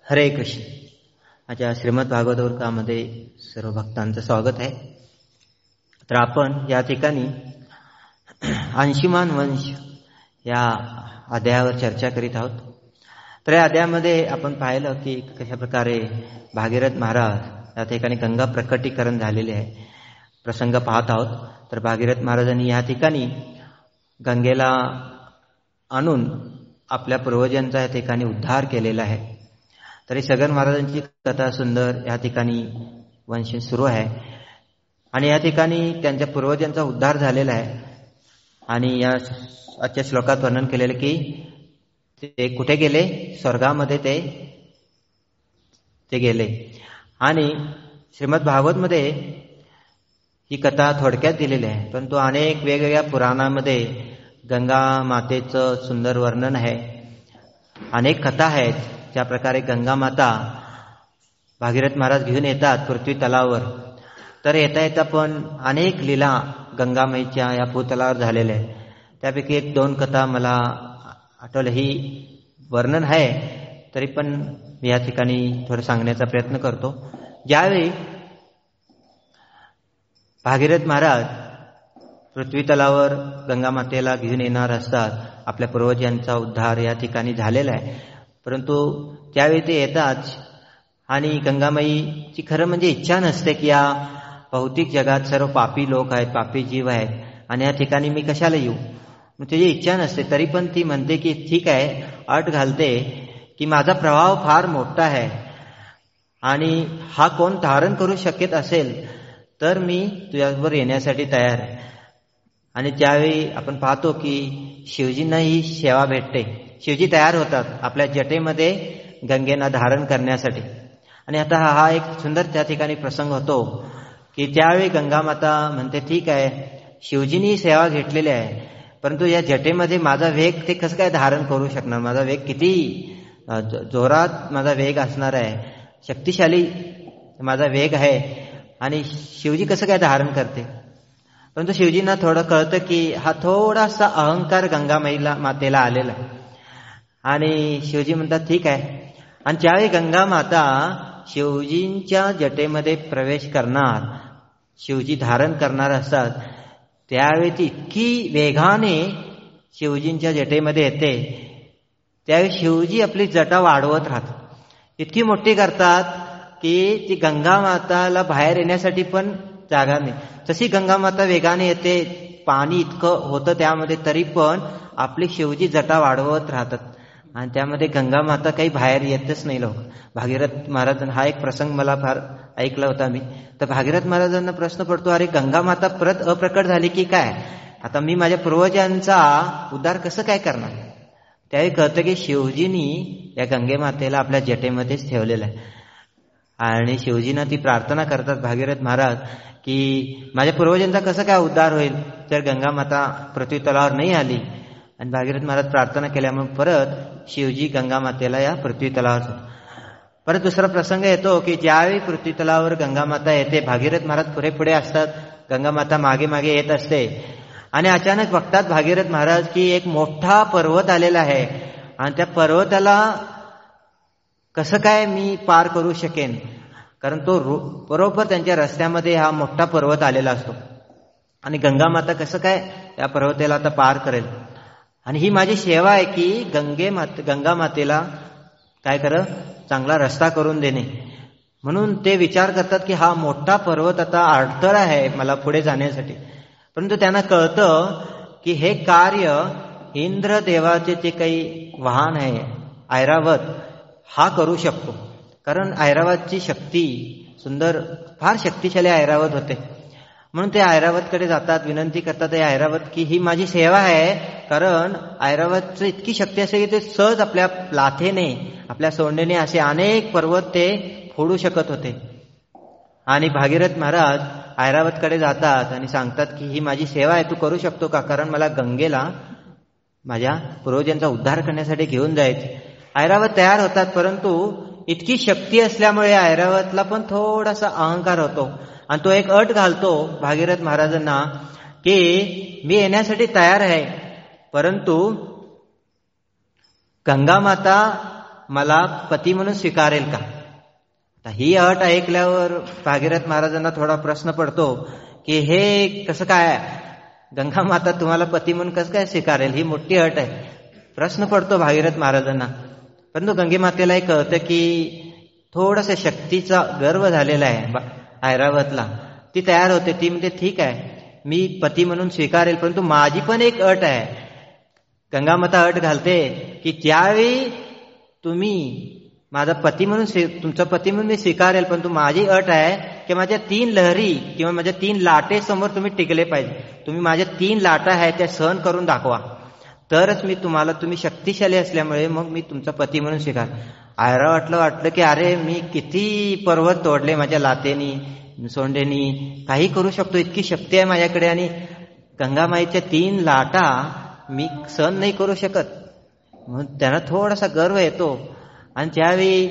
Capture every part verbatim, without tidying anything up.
हरे कृष्ण. माझ्या श्रीमद भागवतवृत्तामध्ये सर्व भक्तांचं स्वागत आहे. तर आपण या ठिकाणी अंशुमान वंश या अध्यायावर चर्चा करीत आहोत. तर या अध्यायामध्ये आपण पाहिलं की कशा प्रकारे भागीरथ महाराज या ठिकाणी गंगा प्रकटीकरण झालेले आहे प्रसंग पाहत आहोत. तर भागीरथ महाराजांनी या ठिकाणी गंगेला आणून आपल्या पूर्वजांचा या ठिकाणी उद्धार केलेला आहे. तरी सगन महाराजांची कथा सुंदर या ठिकाणी वंश सुरू आहे आणि या ठिकाणी त्यांच्या पूर्वजांचा उद्धार झालेला आहे. आणि या आजच्या श्लोकात वर्णन केलेलं की ते कुठे गेले, स्वर्गामध्ये ते ते गेले. आणि श्रीमद भागवतमध्ये ही कथा थोडक्यात दिलेली आहे, परंतु अनेक वेगवेगळ्या पुराणामध्ये गंगा मातेचं सुंदर वर्णन आहे. अनेक कथा आहेत ज्या प्रकारे गंगा माता भागीरथ महाराज घेऊन येतात पृथ्वी तलावर. तर येता येता पण अनेक लीला गंगामाईच्या या भूतलावर झालेल्या आहेत. त्यापैकी एक दोन कथा मला आठवलं, ही वर्णन आहे तरी पण मी या ठिकाणी थोडं सांगण्याचा प्रयत्न करतो. ज्यावेळी भागीरथ महाराज पृथ्वी तलावर गंगा मातेला घेऊन येणार असतात, आपल्या पूर्वजांचा उद्धार या ठिकाणी झालेला आहे. परंतु त्यावेळी ते येतात आणि गंगामाईची खरं म्हणजे इच्छा नसते की या भौतिक जगात सर्व पापी लोक आहेत, पापी जीव आहेत आणि या ठिकाणी मी कशाला येऊ. मग त्याची इच्छा नसते तरी पण ती म्हणते की ठीक आहे, अट घालते की माझा प्रभाव फार मोठा आहे आणि हा कोण धारण करू शकत असेल तर मी तुझ्याबरोबर येण्यासाठी तयार आहे. आणि त्यावेळी आपण पाहतो की शिवजींना ही सेवा भेटते. शिवजी तयार होतात आपल्या जटेमध्ये गंगेना धारण करण्यासाठी. आणि आता हा एक सुंदर त्या ठिकाणी प्रसंग होतो की त्यावेळी गंगा माता म्हणते ठीक आहे, शिवजींनी सेवा घेतलेली आहे, परंतु या जटेमध्ये माझा वेग ते कसं काय धारण करू शकणार. माझा वेग किती जोरात माझा वेग असणार आहे, शक्तिशाली माझा वेग आहे आणि शिवजी कसं काय धारण करते. परंतु शिवजींना थोडं कळतं की हा थोडासा अहंकार गंगामाईला मातेला आलेला आहे. आणि शिवजी म्हणतात ठीक आहे. आणि ज्यावेळी गंगा माता शिवजींच्या जटेमध्ये प्रवेश करणार, शिवजी धारण करणार असतात, त्यावेळी ती इतकी वेगाने शिवजींच्या जटेमध्ये येते. त्यावेळी शिवजी आपली जटा वाढवत राहतात, इतकी मोठी करतात की ती गंगा माताला बाहेर येण्यासाठी पण जागा नाही. तशी गंगा माता वेगाने येते, पाणी इतकं होतं त्यामध्ये, तरी पण आपली शिवजी जटा वाढवत राहतात आणि त्यामध्ये गंगा माता काही बाहेर येतच नाही लोक. भागीरथ महाराजांना हा एक प्रसंग मला फार ऐकला होता मी. तर भागीरथ महाराजांना प्रश्न पडतो, अरे गंगा माता परत अप्रकट झाली की काय, आता मी माझ्या पूर्वजांचा उद्धार कसं काय करणार. त्यावेळी कळतं की शिवजींनी या गंगे मातेला आपल्या जटेमध्येच ठेवलेलं आहे. आणि शिवजींना ती प्रार्थना करतात भागीरथ महाराज की माझ्या पूर्वजांचा कसं काय उद्धार होईल जर गंगा माता पृथ्वी तलावर नाही आली. आणि भागीरथ महाराज प्रार्थना केल्यामुळे परत शिवजी गंगा मातेला या पृथ्वी तलावर. परत दुसरा प्रसंग येतो की ज्यावेळी पृथ्वी तलावर गंगा माता येते, भागीरथ महाराज पुढे पुढे असतात, गंगा माता मागे मागे येत असते. आणि अचानक बघतात भागीरथ महाराज की एक मोठा पर्वत आलेला आहे आणि त्या पर्वताला कसं काय मी पार करू शकेन, कारण तो बरोबर त्यांच्या रस्त्यामध्ये हा मोठा पर्वत आलेला असतो. आणि गंगा माता कसं काय या पर्वताला आता पार करेल. आणि ही माझी सेवा आहे की गंगे माते गंगा मातेला काय कर, चांगला रस्ता करून देणे. म्हणून ते विचार करतात की हा मोठा पर्वत आता अडथळा आहे मला पुढे जाण्यासाठी. परंतु त्यांना कळतं की हे कार्य इंद्रदेवाचे जे काही वाहन आहे ऐरावत, हा करू शकतो. कारण ऐरावतची शक्ती सुंदर, फार शक्तिशाली ऐरावत होते. म्हणून ते ऐरावतकडे जातात, विनंती करतात हे ऐरावत की ही माझी सेवा आहे. कारण ऐरावतचं इतकी शक्ती असे की ते सहज आपल्या लाथेने, आपल्या सोंडेने असे अनेक पर्वत ते फोडू शकत होते. आणि भागीरथ महाराज ऐरावतकडे जातात आणि सांगतात की ही माझी सेवा आहे, तू करू शकतो का, कारण मला गंगेला माझ्या पूर्वजांचा उद्धार करण्यासाठी घेऊन जायचे. ऐरावत तयार होतात, परंतु इतकी शक्ती असल्यामुळे ऐरावतला पण थोडासा अहंकार होतो आणि तो एक अट घालतो भागीरथ महाराजांना की मी येण्यासाठी तयार आहे, परंतु गंगा माता मला पती म्हणून स्वीकारेल का? ही अट ऐकल्यावर भागीरथ महाराजांना थोडा प्रश्न पडतो की हे कसं काय, गंगा माता तुम्हाला पती म्हणून कसं काय स्वीकारेल, ही मोठी अट आहे. प्रश्न पडतो भागीरथ महाराजांना. परंतु गंगे मातेला एक कळतं की थोडस शक्तीचा गर्व झालेला आहे ऐरावतला. ती तयार होते, ती म्हणते ठीक आहे मी पती म्हणून स्वीकारेल, परंतु माझी पण एक अट आहे. गंगामाता अट घालते की ज्यावेळी तुम्ही माझा पती म्हणून तुमचा पती म्हणून मी स्वीकारेल, परंतु माझी अट आहे की माझ्या तीन लहरी किंवा माझ्या तीन लाटे समोर तुम्ही टिकले पाहिजे. तुम्ही माझ्या तीन लाटा आहेत त्या सहन करून दाखवा, तरच मी तुम्हाला, तुम्ही शक्तिशाली असल्यामुळे मग मी तुमचा पती म्हणून स्वीकार. ऐरावतला वाटलं की अरे मी किती पर्वत तोडले माझ्या लातेनी सोंडेनी, काही करू शकतो, इतकी शक्ती आहे माझ्याकडे, आणि गंगामाईच्या तीन लाटा मी सहन नाही करू शकत. म्हणून त्यांना थोडासा गर्व येतो. आणि त्यावेळी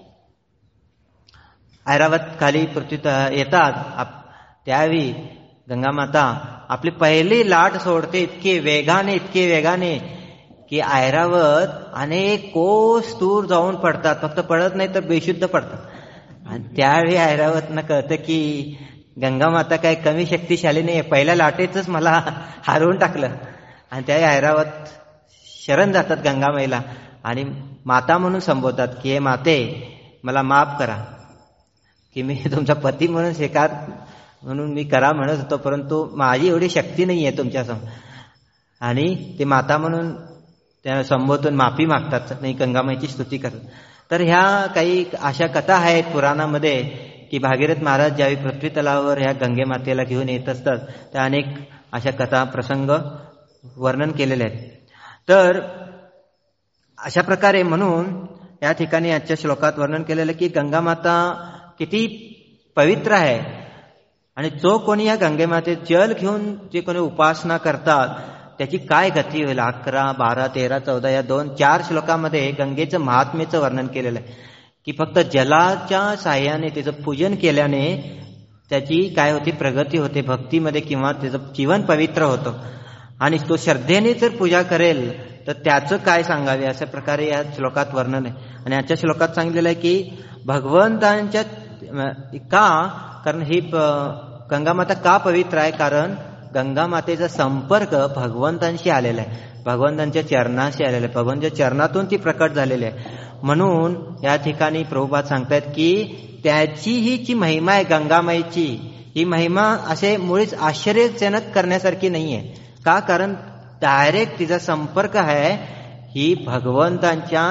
ऐरावत खाली पृथ्वीत येतात, त्यावेळी गंगामाता आपली पहिली लाट सोडते इतके वेगाने इतके वेगाने की ऐरावत अनेक कोस दूर जाऊन पडतात. फक्त पडत नाही तर बेशुद्ध पडतात. आणि त्यावेळी ऐरावतना कळतं की गंगामाता काय कमी शक्तिशाली नाही, पहिल्या लाटेतच मला हरवून टाकलं. आणि त्यावेळी ऐरावत शरण जातात गंगामाईला आणि माता म्हणून संबोधतात की हे माते मला माफ करा की मी तुमचा पती म्हणून स्वीकार म्हणून मी करा म्हणत होतो, परंतु माझी एवढी शक्ती नाही आहे तुमच्यासमोर. आणि ते माता म्हणून त्या संबोधून माफी मागतात नाही, गंगामाईची स्तुती करतात. तर ह्या काही अशा कथा आहेत पुराणामध्ये की भागीरथ महाराज ज्यावेळी पृथ्वी तलावावर ह्या गंगे मातेला घेऊन येत असतात, त्या अनेक अशा कथा प्रसंग वर्णन केलेले आहेत. तर अशा प्रकारे म्हणून या ठिकाणी आजच्या श्लोकात वर्णन केलेलं की गंगा माता किती पवित्र आहे. आणि जो कोणी या गंगे माते जल घेऊन जे कोणी उपासना करतात त्याची काय गती होईल. अकरा बारा तेरा चौदा या दोन चार श्लोकामध्ये गंगेचं महात्म्याचं वर्णन केलेलं आहे की फक्त जलाच्या साह्याने त्याचं पूजन केल्याने त्याची काय होती, प्रगती होते भक्तीमध्ये, किंवा त्याचं जीवन पवित्र होतं. आणि तो श्रद्धेने जर पूजा करेल तर त्याचं काय सांगावे, अशा प्रकारे या श्लोकात वर्णन आहे. आणि आजच्या श्लोकात सांगितलेलं आहे की भगवंतांच्या का, कारण ही गंगामाता का पवित्र आहे, कारण गंगामातेचा संपर्क भगवंतांशी आलेला आहे, भगवंतांच्या चरणाशी आलेला आहे, भगवंताच्या चरणातून ती प्रकट झालेली आहे. म्हणून या ठिकाणी प्रभुपाद सांगतायत की त्याची ही जी महिमा आहे गंगामाईची, ही महिमा असे मुळीच आश्चर्यजनक करण्यासारखी नाहीये. का, कारण डायरेक्ट तिचा संपर्क आहे, ही भगवंतांच्या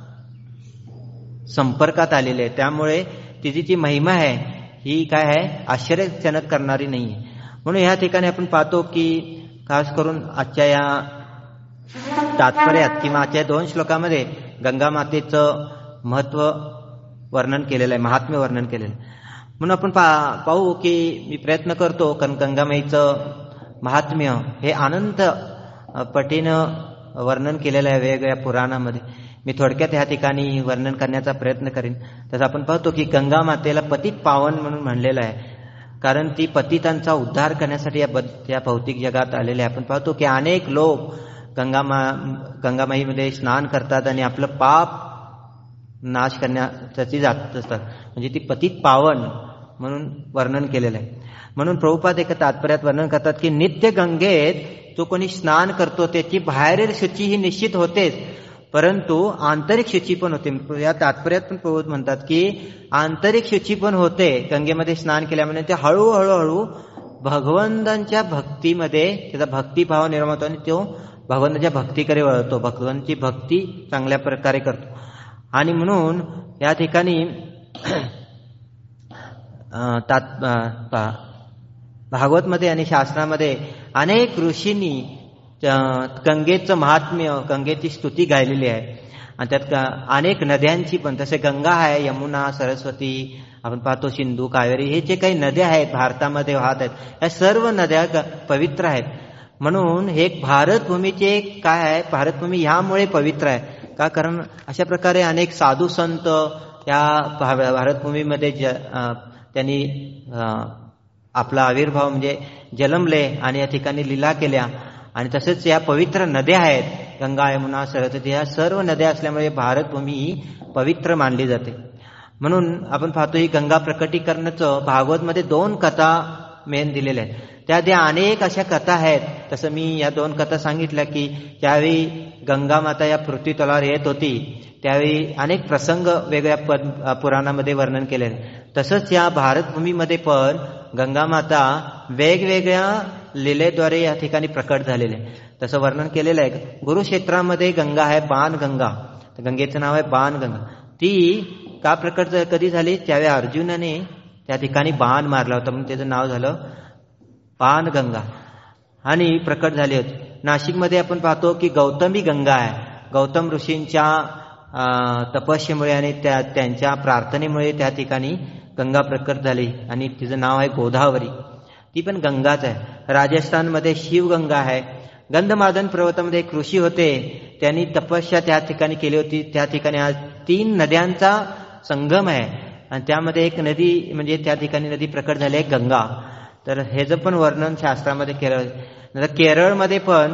संपर्कात आलेली आहे. त्यामुळे तिची जी महिमा आहे ही काय आहे, आश्चर्यजनक करणारी नाहीये. म्हणून या ठिकाणी आपण पाहतो की खास करून आजच्या या तात्पर्यात किंवा आजच्या दोन श्लोकामध्ये गंगा मातेचं महत्व वर्णन केलेलं आहे, महात्म्य वर्णन केलेलं आहे. म्हणून आपण पा पाहू की मी प्रयत्न करतो, कारण गंगामाईचं महात्म्य हे अनंत पटीनं वर्णन केलेलं आहे वेगवेगळ्या पुराणामध्ये. मी थोडक्यात ह्या ठिकाणी वर्णन करण्याचा प्रयत्न करीन. तसं आपण पाहतो की गंगा मातेला पतित पावन म्हणून म्हणलेलं आहे, कारण ती पतितांचा उद्धार करण्यासाठी या या भौतिक जगात आलेले आहे. आपण पाहतो की अनेक लोक गंगामा गंगामाईमध्ये स्नान करतात आणि आपलं पाप नाश करण्यासाठी जात असतात, म्हणजे ती पतित पावन म्हणून वर्णन केलेलं आहे. म्हणून प्रभुपाद एका तात्पर्यात वर्णन करतात की नित्य गंगेत जो कोणी स्नान करतो त्याची बाहेरील शुची ही निश्चित होतेच, परंतु आंतरिक शुची पण होते. या तात्पर्यात पण प्रभुपाद म्हणतात की आंतरिक शुची पण होते गंगेमध्ये स्नान केल्यामुळे. ते हळूहळू हळू भगवंतांच्या भक्तीमध्ये त्याचा भक्तिभाव निर्माण होतो आणि तो भगवंताच्या भक्तीकडे वळतो, भगवंताची भक्ती चांगल्या प्रकारे करतो. आणि म्हणून या ठिकाणी भागवतमध्ये आणि शास्त्रामध्ये अनेक ऋषींनी गंगेचं महात्म्य, गंगेची स्तुती गायलेली आहे. आणि त्यात अनेक नद्यांची पण, तसे गंगा आहे, यमुना, सरस्वती, आपण पाहतो सिंधू, कावेरी, हे जे काही नद्या आहेत भारतामध्ये वाहत आहेत, या सर्व नद्या पवित्र आहेत. म्हणून हे भारतभूमीचे काय आहे, भारतभूमी ह्यामुळे पवित्र आहे. का, कारण अशा प्रकारे अनेक साधू संत या भारतभूमीमध्ये ज त्यांनी आपला आविर्भाव म्हणजे जन्मले आणि या ठिकाणी लीला केल्या. आणि तसेच या पवित्र नद्या आहेत, गंगा यमुना सरस्वती ह्या सर्व नद्या असल्यामुळे भारतभूमी ही पवित्र मानली जाते. म्हणून आपण पाहतो ही गंगा प्रकटीकरणाचं भागवतमध्ये दोन कथा मेन दिलेल्या आहेत. त्याआधी अनेक अशा कथा आहेत. तसं मी या दोन कथा सांगितल्या की ज्यावेळी गंगा माता या पृथ्वी तलावर येत होती त्यावेळी अनेक प्रसंग वेगळ्या पद पुराणामध्ये वर्णन केले. तसंच या भारतभूमीमध्ये पण गंगा माता वेगवेगळ्या लीलेद्वारे या ठिकाणी प्रकट झालेले आहे. तसं वर्णन केलेलं आहे. कुरुक्षेत्रामध्ये गंगा आहे बाणगंगा, गंगेचं नाव आहे बाणगंगा. ती का प्रकट कधी झाली? त्यावेळी अर्जुनाने त्या ठिकाणी बाण मारला होता म्हणून त्याचं नाव झालं बाणगंगा आणि प्रकट झाली होती. नाशिकमध्ये आपण पाहतो की गौतमी गंगा आहे. गौतम ऋषींच्या तपस्येमुळे आणि त्या त्यांच्या प्रार्थनेमुळे त्या ठिकाणी गंगा प्रकट झाली आणि तिचं नाव आहे गोदावरी. ती पण गंगाच आहे. राजस्थानमध्ये शिवगंगा आहे. गंधमादन पर्वतामध्ये एक ऋषी होते, त्यांनी तपस्या त्या ठिकाणी केली होती. त्या ठिकाणी आज तीन नद्यांचा संगम आहे आणि त्यामध्ये एक नदी म्हणजे त्या ठिकाणी नदी प्रकट झाली आहे गंगा. तर ह्याचं पण वर्णन शास्त्रामध्ये केलं. केरळमध्ये पण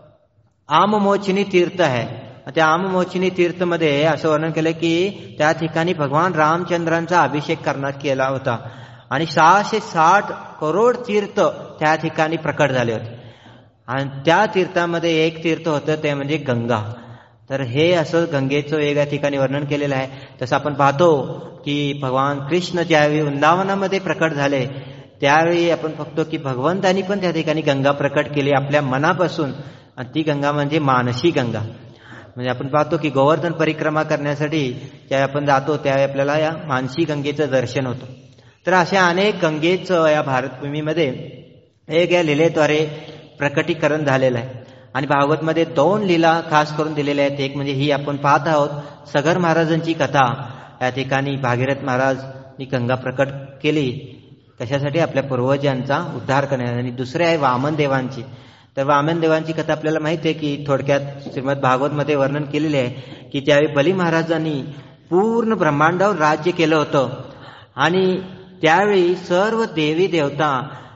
आममोचिनी तीर्थ आहे. त्या आममोचिनी तीर्थमध्ये असं वर्णन केलं की त्या ठिकाणी भगवान रामचंद्रांचा अभिषेक करण्यात केला होता आणि सहाशे साठ करोड तीर्थ त्या ठिकाणी प्रकट झाले होते आणि त्या तीर्थामध्ये एक तीर्थ होतं ते म्हणजे गंगा. तर हे असं गंगेचं वेगळ्या ठिकाणी वर्णन केलेलं आहे. तसं आपण पाहतो की भगवान कृष्ण ज्यावेळी वृंदावनामध्ये प्रकट झाले त्यावेळी आपण बघतो की भगवंतांनी पण त्या ठिकाणी गंगा प्रकट केली आपल्या मनापासून आणि ती गंगा म्हणजे मानसी गंगा. म्हणजे आपण पाहतो की गोवर्धन परिक्रमा करण्यासाठी ज्यावेळी आपण जातो त्यावेळी आपल्याला या मानसी गंगेचं दर्शन होतं. तर अशा अनेक गंगेचं या भारतभूमीमध्ये एक या लीलेद्वारे प्रकटीकरण झालेलं आहे आणि भागवतमध्ये दोन लीला खास करून दिलेल्या आहेत. एक म्हणजे ही आपण पाहत आहोत सगर महाराजांची कथा. या ठिकाणी भागीरथ महाराजनी गंगा प्रकट केली कशासाठी? आपल्या पूर्वजांचा उद्धार करण्यासाठी. आणि दुसरे आहे वामन देवांची. तर वामन देवांची कथा आपल्याला माहिती आहे की थोडक्यात श्रीमद भागवतमध्ये वर्णन केलेले आहे की त्यावेळी बली महाराजांनी पूर्ण ब्रह्मांडावर राज्य केलं होतं आणि त्यावेळी सर्व देवी देवता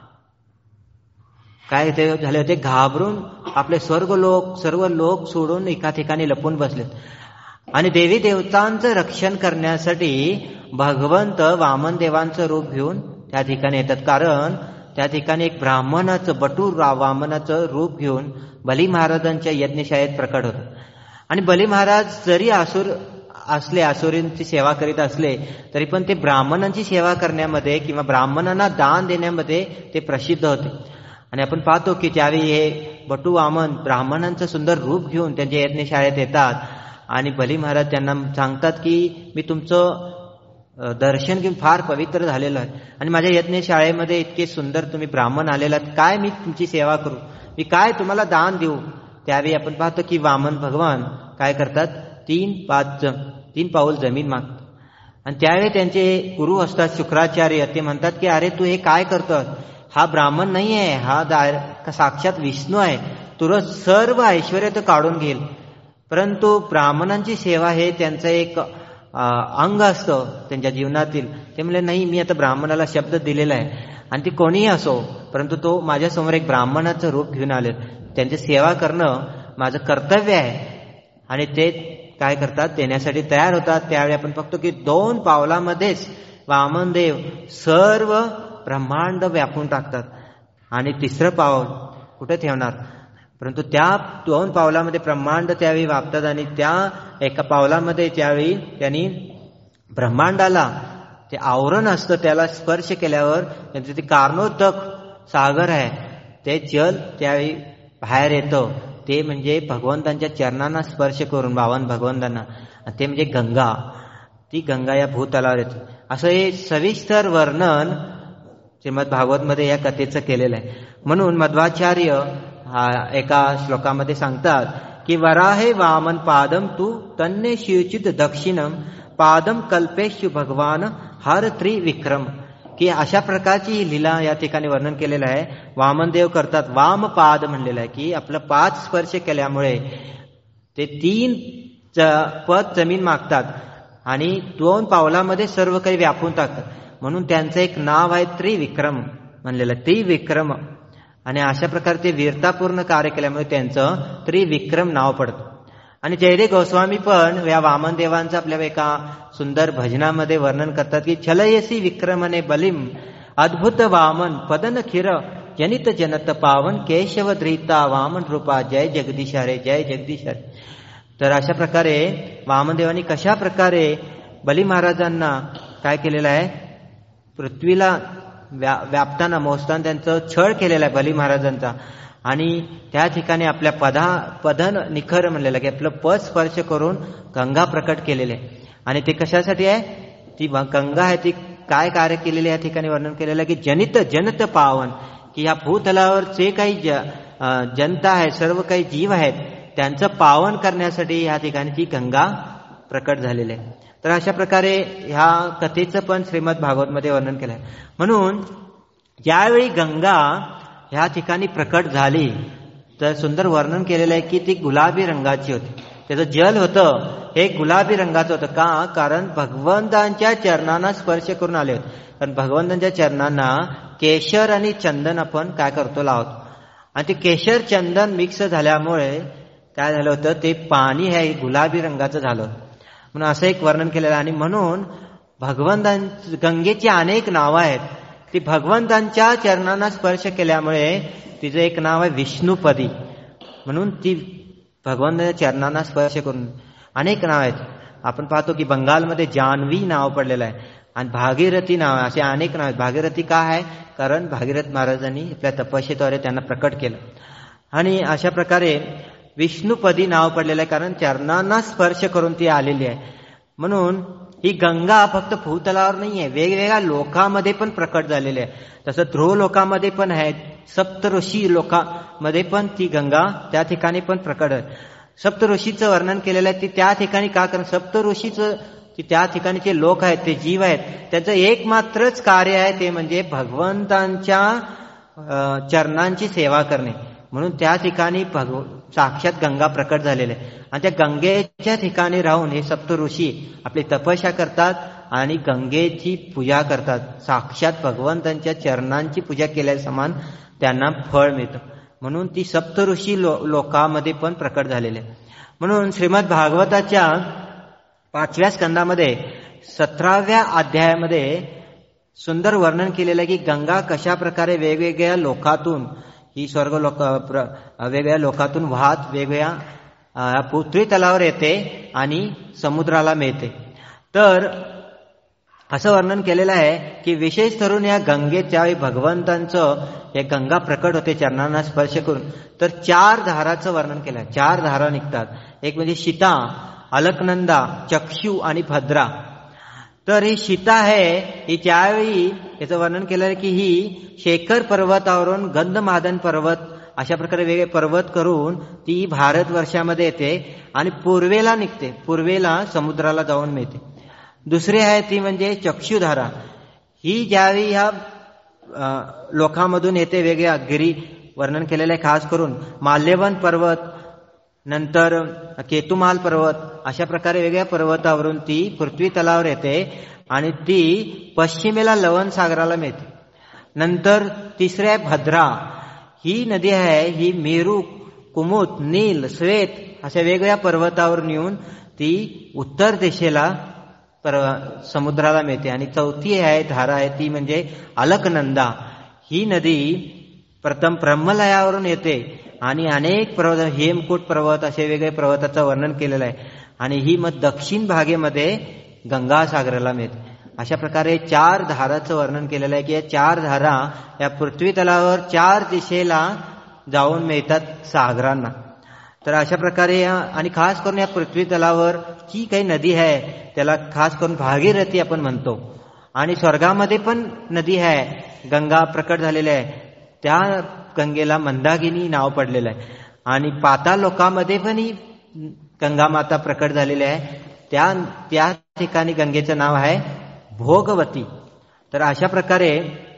काय ते झाले होते घाबरून आपले स्वर्ग लोक सर्व लोक सोडून एका ठिकाणी लपून बसलेत आणि देवी देवतांचं रक्षण करण्यासाठी भगवंत वामन देवांचं रूप घेऊन त्या ठिकाणी येतात. कारण त्या ठिकाणी एक ब्राह्मणाचं बटूर वामनाचं रूप घेऊन बली महाराजांच्या यज्ञशाळेत प्रकट होतं आणि बली महाराज जरी असुर असले असुरींची सेवा करीत असले तरी पण ते ब्राह्मणांची सेवा करण्यामध्ये किंवा ब्राह्मणांना दान देण्यामध्ये ते प्रसिद्ध होते. आणि आपण पाहतो की त्यावेळी हे बटू वामन ब्राह्मणांचं सुंदर रूप घेऊन त्यांच्या यज्ञशाळेत येतात आणि बली महाराज त्यांना सांगतात की मी तुमचं दर्शन घेऊन फार पवित्र झालेलं आहे आणि माझ्या यज्ञशाळेमध्ये इतके सुंदर तुम्ही ब्राह्मण आलेला काय मी तुमची सेवा करू, मी काय तुम्हाला दान देऊ. त्यावेळी आपण पाहतो की वामन भगवान काय करतात तीन पाच तीन पाऊल जमीन मागतात आणि त्यावेळी त्यांचे गुरु असतात शुक्राचार्य. ते म्हणतात की अरे तू हे काय करतोस, हा ब्राह्मण नाही आहे, हा साक्षात विष्णू आहे, तुला सर्व ऐश्वर्य तो काढून घेईल. परंतु ब्राह्मणांची सेवा हे त्यांचं एक अंग असतं त्यांच्या जीवनातील. ते म्हणले नाही मी आता ब्राह्मणाला शब्द दिलेला आहे आणि ती कोणीही असो परंतु तो माझ्यासमोर एक ब्राह्मणाचं रूप घेऊन आले, त्यांची सेवा करणं माझं कर्तव्य आहे आणि ते काय करतात देण्यासाठी तयार होतात. त्यावेळी आपण बघतो की दोन पावलामध्येच वामनदेव सर्व ब्रह्मांड व्यापून टाकतात आणि तिसरं पाऊल कुठे ठेवणार. परंतु त्या दोन पावलामध्ये ब्रह्मांड त्यावेळी व्यापतात आणि त्या एका पावलामध्ये त्यावेळी त्यांनी ब्रह्मांडाला ते आवरण असतं त्याला स्पर्श केल्यावर त्यांचं ते कारणोदक सागर आहे ते जल त्यावेळी बाहेर येतं. ते म्हणजे भगवंतांच्या चरणांना स्पर्श करून बावन भगवंतांना, ते म्हणजे गंगा. ती गंगा या भूतलावर येते. असं हे सविस्तर वर्णन श्रीमद भागवतमध्ये या कथेचं केलेलं आहे. म्हणून मध्वाचार्य हा एका श्लोकामध्ये सांगतात की वराहे वामन पादम तू तन्ने शिवचित दक्षिणम पादम कल्पेशु भगवान हर त्रिविक्रम. की अशा प्रकारची ही लीला या ठिकाणी वर्णन केलेलं आहे. वामनदेव करतात वाम पाद म्हणलेलं आहे की आपलं पाद स्पर्श केल्यामुळे ते तीन पद जमीन मागतात आणि दोन पावलामध्ये सर्व काही व्यापून टाकतात. म्हणून त्यांचं एक नाव आहे त्रिविक्रम म्हणलेलं. त्रिविक्रम आणि अशा प्रकारे ते वीरतापूर्ण कार्य केल्यामुळे त्यांचं त्रिविक्रम नाव पडतं. आणि जयदेव गोस्वामी पण या वामनदेवांचं आपल्या एका सुंदर भजनामध्ये वर्णन करतात की छलयसी विक्रमने बलिम अद्भुत वामन पदन खिर जनित जनत पावन केशव धृता वामन रूपा जय जगदीश हरे जय जगदीश हरे. तर अशा प्रकारे वामनदेवांनी कशा प्रकारे बली महाराजांना काय केलेलं आहे, पृथ्वीला व्या व्यापताना मोजताना त्यांचं छळ केलेला आहे बली महाराजांचा. आणि त्या ठिकाणी आपल्या पदा पदन निखर म्हणलेलं की आपलं पद स्पर्श करून गंगा प्रकट केलेले आहे. आणि ते कशासाठी आहे, ती गंगा आहे ती काय कार्य केलेले या ठिकाणी वर्णन केलेलं आहे की जनित जनत पावन, की या भूतलावर जे काही ज जनता आहे, सर्व काही जीव आहेत, त्यांचं पावन करण्यासाठी या ठिकाणी ती गंगा प्रकट झालेली आहे. तर अशा प्रकारे ह्या कथेचं पण श्रीमद भागवत मध्ये वर्णन केलं आहे. म्हणून ज्यावेळी गंगा ह्या ठिकाणी प्रकट झाली तर सुंदर वर्णन केलेलं आहे की ती गुलाबी रंगाची होती. त्याचं जल होतं हे गुलाबी रंगाचं होतं. का? कारण भगवंतांच्या चरणांना स्पर्श करून आले होते. कारण भगवंतांच्या चरणांना केशर आणि चंदन आपण काय करतो, लावतो. आणि ते केशर चंदन मिक्स झाल्यामुळे काय झालं होतं, ते पाणी हे गुलाबी रंगाचं झालं होतं. म्हणून असं एक वर्णन केलेलं आहे. आणि म्हणून भगवंतां गंगेची अनेक नावं आहेत. ती भगवंतांच्या चरणांना स्पर्श केल्यामुळे तिचं एक नाव आहे विष्णुपदी. म्हणून ती भगवंताच्या चरणांना स्पर्श करून अनेक नाव आहेत. आपण पाहतो की बंगालमध्ये जान्हवी नाव पडलेलं आहे आणि भागीरथी नाव आहे, असे अनेक नाव आहेत. भागीरथी का आहे, कारण भागीरथ महाराजांनी आपल्या तपस्येद्वारे त्यांना प्रकट केलं. आणि अशा प्रकारे विष्णुपदी नाव पडलेलं आहे, कारण चरणांना स्पर्श करून ती आलेली आहे. म्हणून ही गंगा फक्त भूतलावर नाही आहे, वेगवेगळ्या लोकांमध्ये पण प्रकट झालेली आहे. तसं ध्रुव लोकांमध्ये पण आहेत, सप्तऋषी लोकांमध्ये पण ती गंगा त्या ठिकाणी पण प्रकट आहे. सप्तऋषीचं वर्णन केलेलं आहे. ती त्या ठिकाणी का, कारण सप्तऋषीचं की त्या ठिकाणचे लोक आहेत, ते जीव आहेत, त्याचं एकमात्रच कार्य आहे ते म्हणजे भगवंतांच्या चरणांची सेवा करणे. म्हणून त्या ठिकाणी भगव साक्षात गंगा प्रकट झालेले आहे. आणि त्या गंगेच्या ठिकाणी राहून हे सप्त ऋषी आपली तपस्या करतात आणि गंगेची पूजा करतात. साक्षात भगवंतांच्या चरणांची पूजा केल्या समान त्यांना फळ मिळतं. म्हणून ती सप्त ऋषी लो लोकांमध्ये पण प्रकट झालेले आहे. म्हणून श्रीमद भागवताच्या पाचव्या स्कंदामध्ये सतराव्या अध्यायामध्ये सुंदर वर्णन केलेलं आहे की गंगा कशा प्रकारे वेगवेगळ्या लोकातून, ही स्वर्ग लोक वेगवेगळ्या लोकातून वाहत वेगवेगळ्या पृथ्वी तलावर येते आणि समुद्राला मिळते. तर असं वर्णन केलेलं आहे की विशेष करून या गंगेच्या भगवंतांचं हे गंगा प्रकट होते चरणांना स्पर्श करून, तर चार धाराचं वर्णन केलं आहे. चार धारा निघतात. एक म्हणजे सीता, अलकनंदा, चक्षु आणि भद्रा. तर ही सीता आहे, ही त्यावेळी याचं वर्णन केलं आहे की ही शेखर पर्वतावरून गंधमादन पर्वत अशा प्रकारे वेगळे पर्वत करून ती भारतवर्षामध्ये येते आणि पूर्वेला निघते, पूर्वेला समुद्राला जाऊन मिळते. दुसरी आहे ती म्हणजे चक्षुधारा. ही ज्यावेळी ह्या लोकांमधून येते, वेगळ्या गिरी वर्णन केलेलं आहे, खास करून माल्यवन पर्वत, नंतर केतुमाल पर्वत, अशा प्रकारे वेगळ्या पर्वतावरून ती पृथ्वी तलावर येते आणि ती पश्चिमेला लवण सागराला मिळते. नंतर तिसरी आहे भद्रा. ही नदी आहे, ही मेरू, कुमुद, नील, श्वेत अशा वेगवेगळ्या पर्वतावरून येऊन ती उत्तर दिशेला समुद्राला मिळते. आणि चौथी आहे धारा आहे ती म्हणजे अलकनंदा. ही नदी प्रथम ब्रह्मलयावरून येते आणि अनेक पर्वत, हेमकूट पर्वत असे वेगळे पर्वताचं वर्णन केलेलं आहे. आणि ही मग दक्षिण भागेमध्ये गंगासागराला मिळते. अशा प्रकारे चार धाराचं वर्णन केलेलं आहे की या चार धारा या पृथ्वी तलावर चार दिशेला जाऊन मिळतात सागरांना. तर अशा प्रकारे आणि खास करून या पृथ्वी तलावर जी काही नदी आहे त्याला खास करून भागीरथी आपण म्हणतो. आणि स्वर्गामध्ये पण नदी आहे, गंगा प्रकट झालेली आहे, त्या गंगेला मंदाकिनी नाव पडलेलं आहे. आणि पाताळ लोकांमध्ये पण ही गंगा माता प्रकट झालेली आहे, त्या त्या ठिकाणी गंगेचं नाव आहे भोगवती. तर अशा प्रकारे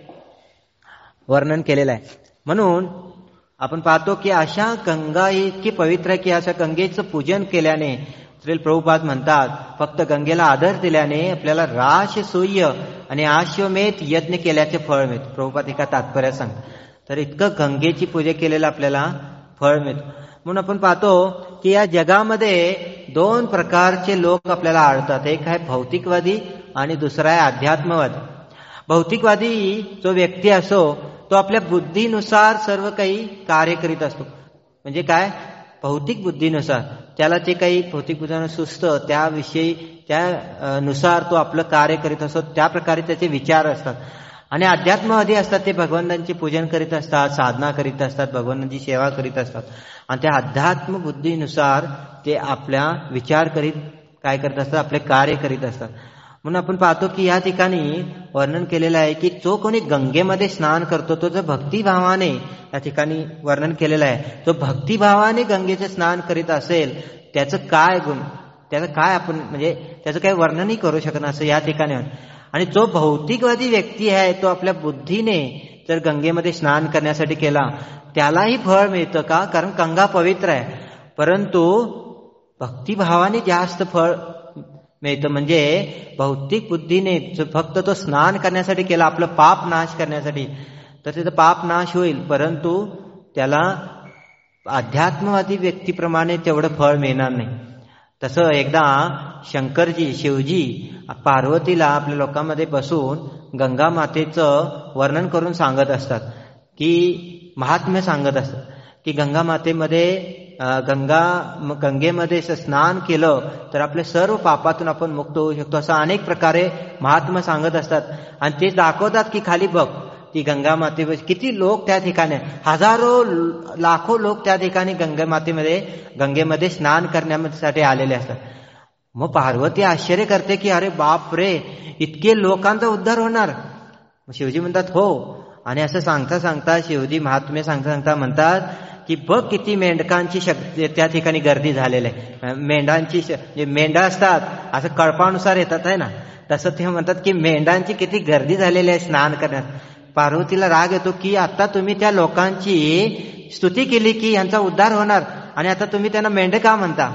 वर्णन केलेलं आहे. म्हणून आपण पाहतो की अशा गंगा इतकी पवित्र आहे की अशा गंगेचं पूजन केल्याने, श्री प्रभुपाद म्हणतात, फक्त गंगेला आदर दिल्याने आपल्याला राश सूय आणि आश्वमेध यज्ञ केल्याचे फळ मिळते. प्रभुपाद एका तात्पर्यात सांगतात. तर इतकं गंगेची पूजा केलेलं आपल्याला फळ मिळतं. म्हणून आपण पाहतो की या जगामध्ये दोन प्रकारचे लोक आपल्याला आढळतात. एक आहे भौतिकवादी आणि दुसरा आहे अध्यात्मवादी. भौतिकवादी जो व्यक्ती असो तो आपल्या बुद्धीनुसार सर्व काही कार्य करीत असतो. म्हणजे काय, भौतिक बुद्धीनुसार त्याला जे काही भौतिक बुद्धीनं सुचतं त्याविषयी त्या नुसार तो आपलं कार्य करीत असतो, त्या प्रकारे त्याचे विचार असतात. आणि अध्यात्मवादी असतात ते भगवंतांचे पूजन करीत असतात, साधना करीत असतात, भगवंतांची सेवा करीत असतात आणि त्या अध्यात्म बुद्धीनुसार ते आपल्या विचार करीत काय करत असतात, आपले कार्य करीत असतात. म्हणून आपण पाहतो की या ठिकाणी वर्णन केलेलं आहे की जो कोणी गंगेमध्ये स्नान करतो तो जो भक्तिभावाने या ठिकाणी वर्णन केलेलं आहे, जो भक्तिभावाने गंगेचे स्नान करीत असेल त्याचं काय गुण, त्याचं काय आपण म्हणजे त्याचं काही वर्णनही करू शकत असं या ठिकाणी. आणि जो भौतिकवादी व्यक्ती आहे तो आपल्या बुद्धीने जर गंगेमध्ये स्नान करण्यासाठी केला त्यालाही फळ मिळतं का, कारण गंगा पवित्र आहे. परंतु भक्तिभावाने जास्त फळ मिळतं. म्हणजे भौतिक बुद्धीने फक्त तो स्नान करण्यासाठी केला, आपलं पाप नाश करण्यासाठी, तर त्याचा पाप नाश होईल, परंतु त्याला अध्यात्मवादी व्यक्तीप्रमाणे तेवढं फळ मिळणार नाही. तसं एकदा शंकरजी शिवजी पार्वतीला आपल्या लोकांमध्ये बसून गंगा मातेचं वर्णन करून सांगत असतात की महात्म्य सांगत असतात की गंगा मातेमध्ये गंगा गंगेमध्ये स्नान केलं तर आपले सर्व पापातून आपण मुक्त होऊ शकतो, असं अनेक प्रकारे महात्मा सांगत असतात. आणि ते दाखवतात की खाली बघ ती गंगा मातेवर किती लोक त्या ठिकाणी, हजारो लाखो लोक त्या ठिकाणी गंगा मातेमध्ये गंगेमध्ये स्नान करण्यासाठी आलेले असतात. मग पार्वती आश्चर्य करते की अरे बाप रे, इतके लोकांचा उद्धार होणार. शिवजी म्हणतात हो. आणि असं सांगता सांगता शिवजी महात्म्य सांगता सांगता म्हणतात की बघ किती मेंढकांची शक्ती त्या ठिकाणी गर्दी झालेली आहे. मेंढांची जे मेंढा असतात असं कळपानुसार येतात आहे ना, तसं ते म्हणतात की मेंढांची किती गर्दी झालेली आहे स्नान करण्यात. पार्वतीला राग येतो की आता तुम्ही त्या लोकांची स्तुती केली की यांचा उद्धार होणार आणि आता तुम्ही त्यांना मेंढे का म्हणता.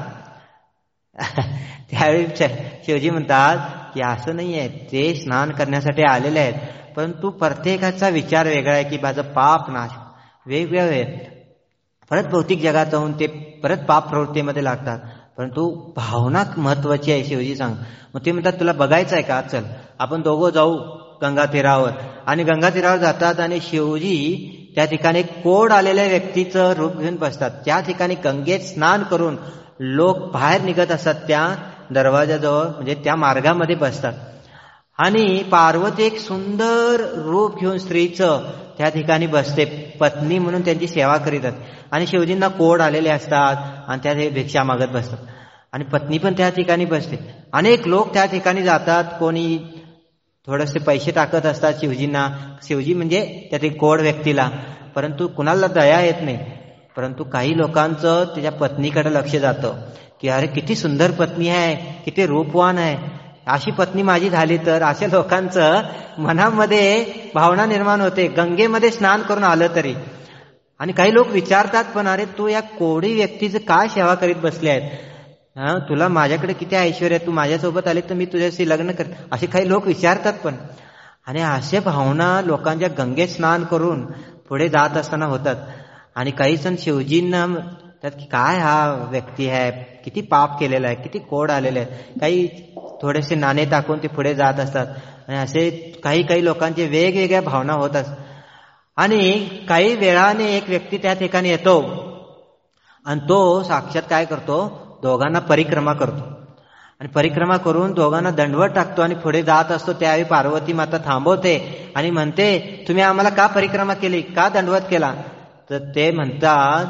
त्यावेळी शिवजी म्हणतात की असं नाही आहे, ते स्नान करण्यासाठी आलेले आहेत, परंतु प्रत्येकाचा विचार वेगळा आहे की माझं पाप नाश वेगवेगळे, परत भौतिक जगात जाऊन ते परत पाप प्रवृत्तीमध्ये लागतात, परंतु भावना महत्वाची आहे. शिवजी सांग मग ते म्हणतात तुला बघायचं आहे का, चल आपण दोघं जाऊ गंगा तीरावर. आणि गंगा तीरावर जातात आणि शिवजी त्या ठिकाणी कोड आलेल्या व्यक्तीचं रूप घेऊन बसतात. त्या ठिकाणी गंगेत स्नान करून लोक बाहेर निघत असतात, त्या दरवाजाजवळ म्हणजे त्या मार्गामध्ये बसतात. आणि पार्वती एक सुंदर रूप घेऊन स्त्रीचं त्या ठिकाणी बसते, पत्नी म्हणून त्यांची सेवा करीतात. आणि शिवजींना कोड आलेले असतात आणि त्या भिक्षा मागत बसतात आणि पत्नी पण त्या ठिकाणी बसते. अनेक लोक त्या ठिकाणी जातात, कोणी थोडेसे पैसे टाकत असतात शिवजींना, शिवजी म्हणजे त्या कोड व्यक्तीला, परंतु कुणाला दया येत नाही. परंतु काही लोकांचं त्याच्या पत्नीकडे लक्ष जातं की अरे किती सुंदर पत्नी आहे, किती रूपवान आहे, अशी पत्नी माझी झाली तर, अशा लोकांचं मनामध्ये भावना निर्माण होते गंगेमध्ये स्नान करून आलं तरी. आणि काही लोक विचारतात पण अरे तू या कोडी व्यक्तीचं काय सेवा करीत बसले आहेत, हा तुला माझ्याकडे किती ऐश्वर्य, तू माझ्यासोबत आले तर मी तुझ्याशी लग्न कर, असे काही लोक विचारतात. पण आणि अशा भावना लोकांच्या गंगेत स्नान करून पुढे जात असताना होतात. आणि काही जण शिवजींना त्यात की काय हा व्यक्ती आहे, किती पाप केलेला आहे, किती कोड आलेले आहेत, काही थोडेसे नाणे टाकून ते पुढे जात असतात. आणि असे काही काही लोकांचे वेगवेगळ्या भावना होत असतात. आणि काही वेळाने एक व्यक्ती त्या ठिकाणी येतो आणि तो साक्षात काय करतो, दोघांना परिक्रमा करतो आणि परिक्रमा करून दोघांना दंडवत टाकतो आणि पुढे जात असतो. त्यावेळी पार्वती माता थांबवते आणि म्हणते तुम्ही आम्हाला का परिक्रमा केली, का दंडवत केला. तर ते म्हणतात,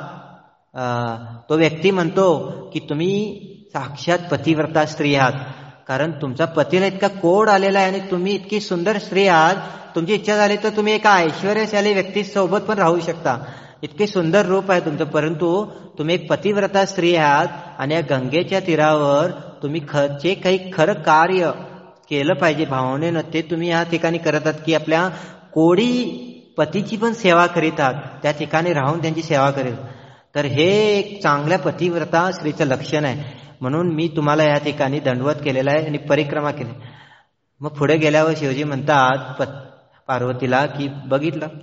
तो व्यक्ती म्हणतो की तुम्ही साक्षात पतिव्रता स्त्री आहात, कारण तुमचा पतीला इतका कोड आलेला आहे आणि तुम्ही इतकी सुंदर स्त्री आहात, तुमची इच्छा झाली तर तुम्ही एका ऐश्वर्यशाली व्यक्ती सोबत पण राहू शकता, इतके सुंदर रूप आहे तुमचं, परंतु तुम्ही एक पतिव्रता स्त्री आहात आणि या गंगेच्या तीरावर तुम्ही जे काही खरं कार्य केलं पाहिजे भावनेनं ते तुम्ही या ठिकाणी करत आहात की आपल्या कोडी पतीची पण सेवा करीत आहात, त्या ठिकाणी राहून त्यांची सेवा करीत. तर हे एक चांगल्या पतिव्रता स्त्रीचं लक्षण आहे, म्हणून मी तुम्हाला या ठिकाणी दंडवत केलेला आहे आणि परिक्रमा केली. मग पुढे गेल्यावर शिवजी म्हणतात पार्वतीला की बघितलं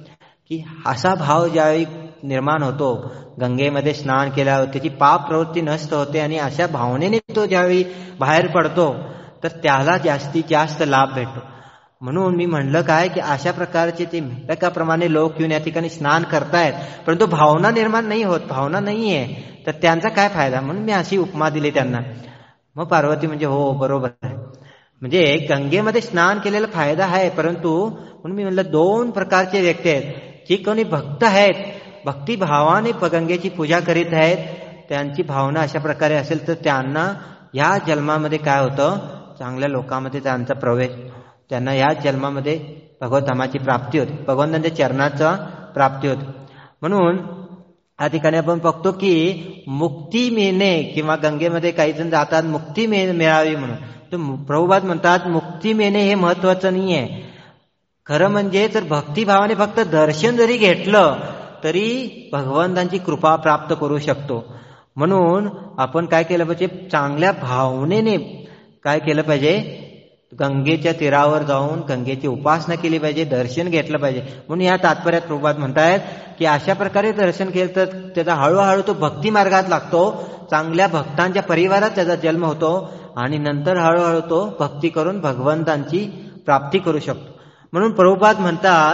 की असा भाव ज्यावेळी निर्माण होतो, गंगेमध्ये स्नान केल्यावर त्याची पाप प्रवृत्ती नष्ट होते आणि अशा भावनेने तो ज्यावेळी बाहेर पडतो तर त्याला जास्तीत जास्त लाभ भेटतो. म्हणून मी म्हणलं काय की अशा प्रकारचे ते मेढकाप्रमाणे लोक येऊन या ठिकाणी स्नान करतायत, परंतु भावना निर्माण नाही होत, भावना नाहीये, तर त्यांचा काय फायदा? म्हणून मी अशी उपमा दिली त्यांना. मग पार्वती म्हणजे हो बरोबर आहे, म्हणजे गंगेमध्ये स्नान केलेला फायदा आहे, परंतु म्हणून मी म्हणलं दोन प्रकारचे व्यक्ती आहेत. जी कोणी भक्त आहेत, भक्तिभावाने गंगेची पूजा करीत आहेत, त्यांची भावना अशा प्रकारे असेल तर त्यांना या जन्मामध्ये काय होतं, चांगल्या लोकांमध्ये त्यांचा प्रवेश, त्यांना या जन्मामध्ये भगवतधामाची प्राप्ती होते, भगवंतांच्या चरणाचा प्राप्ती होते. म्हणून या ठिकाणी आपण बघतो की मुक्ती मिळणे किंवा गंगेमध्ये काही जण जातात मुक्ती मिळावी म्हणून, तर प्रभुपाद म्हणतात मुक्ती मिळणे हे महत्वाचं नाही आहे. खरं म्हणजे जर भक्तिभावाने फक्त दर्शन जरी घेतलं तरी भगवंतांची कृपा प्राप्त करू शकतो. म्हणून आपण काय केलं पाहिजे, चांगल्या भावनेने काय केलं पाहिजे, गंगेच्या तीरावर जाऊन गंगेची उपासना केली पाहिजे, दर्शन घेतलं पाहिजे. म्हणून या तात्पर्यात प्रभुपाद म्हणतायत की अशा प्रकारे दर्शन केलं तर त्याचा हळूहळू तो भक्ती मार्गात लागतो, चांगल्या भक्तांच्या परिवारात त्याचा जन्म होतो आणि नंतर हळूहळू तो भक्ती करून भगवंतांची प्राप्ती करू शकतो. म्हणून प्रभुपाद म्हणतात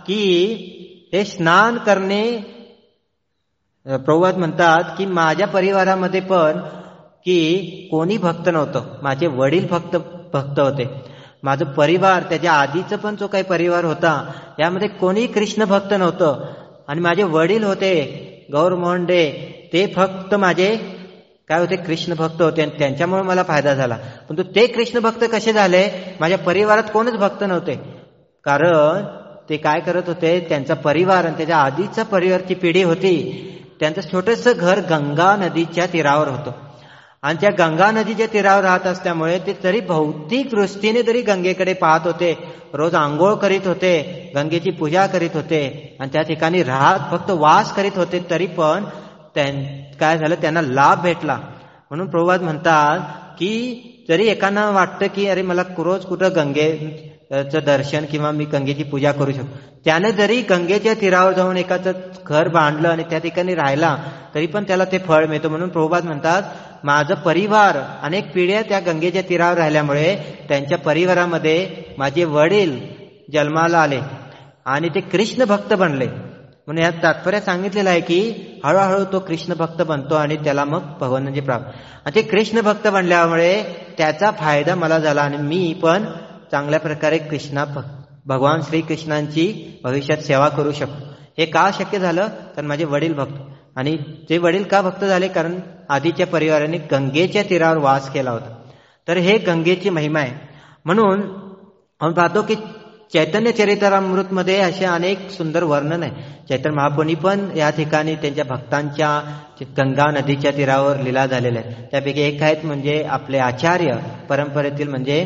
की हे स्नान करणे, प्रभुपाद म्हणतात की माझ्या परिवारामध्ये पण की कोणी भक्त नव्हतं, माझे वडील फक्त भक्त होते. माझं परिवार, त्याच्या आधीचं पण जो काही परिवार होता यामध्ये कोणी कृष्ण भक्त नव्हतं, आणि माझे वडील होते गौरमोहन डे, ते फक्त माझे काय होते, कृष्ण भक्त होते, आणि त्यांच्यामुळे मला फायदा झाला. पण ते कृष्ण भक्त कसे झाले, माझ्या परिवारात कोणच भक्त नव्हते, कारण ते काय करत होते, त्यांचा परिवार आणि त्याच्या आधीचा परिवारची पिढी होती, त्यांचं छोटंसं घर गंगा नदीच्या तीरावर होतं, आणि त्या गंगा नदीच्या तीरावर राहत असल्यामुळे ते तरी भौतिक दृष्टीने तरी गंगेकडे पाहत होते, रोज आंघोळ करीत होते, गंगेची पूजा करीत होते, आणि त्या ठिकाणी राहत फक्त वास करीत होते, तरी पण काय झालं, त्यांना लाभ भेटला. म्हणून प्रभुपाद म्हणतात की जरी एकांना वाटतं की अरे मला रोज कुठं गंगेचं दर्शन किंवा मी गंगेची पूजा करू शकतो, त्याने जरी गंगेच्या तीरावर जाऊन एकाचं घर बांधलं आणि त्या ठिकाणी राहिला तरी पण त्याला ते फळ मिळतं. म्हणून प्रभुपाद म्हणतात माझं परिवार अनेक पिढ्या त्या गंगेच्या तीरावर राहिल्यामुळे त्यांच्या परिवारामध्ये माझे वडील जन्माला आले आणि ते कृष्ण भक्त बनले. म्हणून यात तात्पर्य सांगितलेलं आहे की हळूहळू तो कृष्ण भक्त बनतो आणि त्याला मग भगवंतांची प्राप्ती, आणि ते कृष्ण भक्त बनल्यामुळे त्याचा फायदा मला झाला आणि मी पण चांगल्या प्रकारे कृष्णा भगवान श्रीकृष्णांची भविष्यात सेवा करू शकतो. हे का शक्य झालं, कारण माझे वडील भक्त, आणि ते वडील का भक्त झाले, कारण आधीच्या परिवाराने गंगेच्या तीरावर वास केला होता. तर हे गंगेची महिमा आहे. म्हणून आपण पाहतो की चैतन्य चरितामृत मध्ये असे अनेक सुंदर वर्णन आहे. चैतन्य महाप्रभूंनी पण या ठिकाणी त्यांच्या भक्तांच्या गंगा नदीच्या तीरावर लीला झालेल्या आहेत. त्यापैकी एक आहेत म्हणजे आपले आचार्य परंपरेतील म्हणजे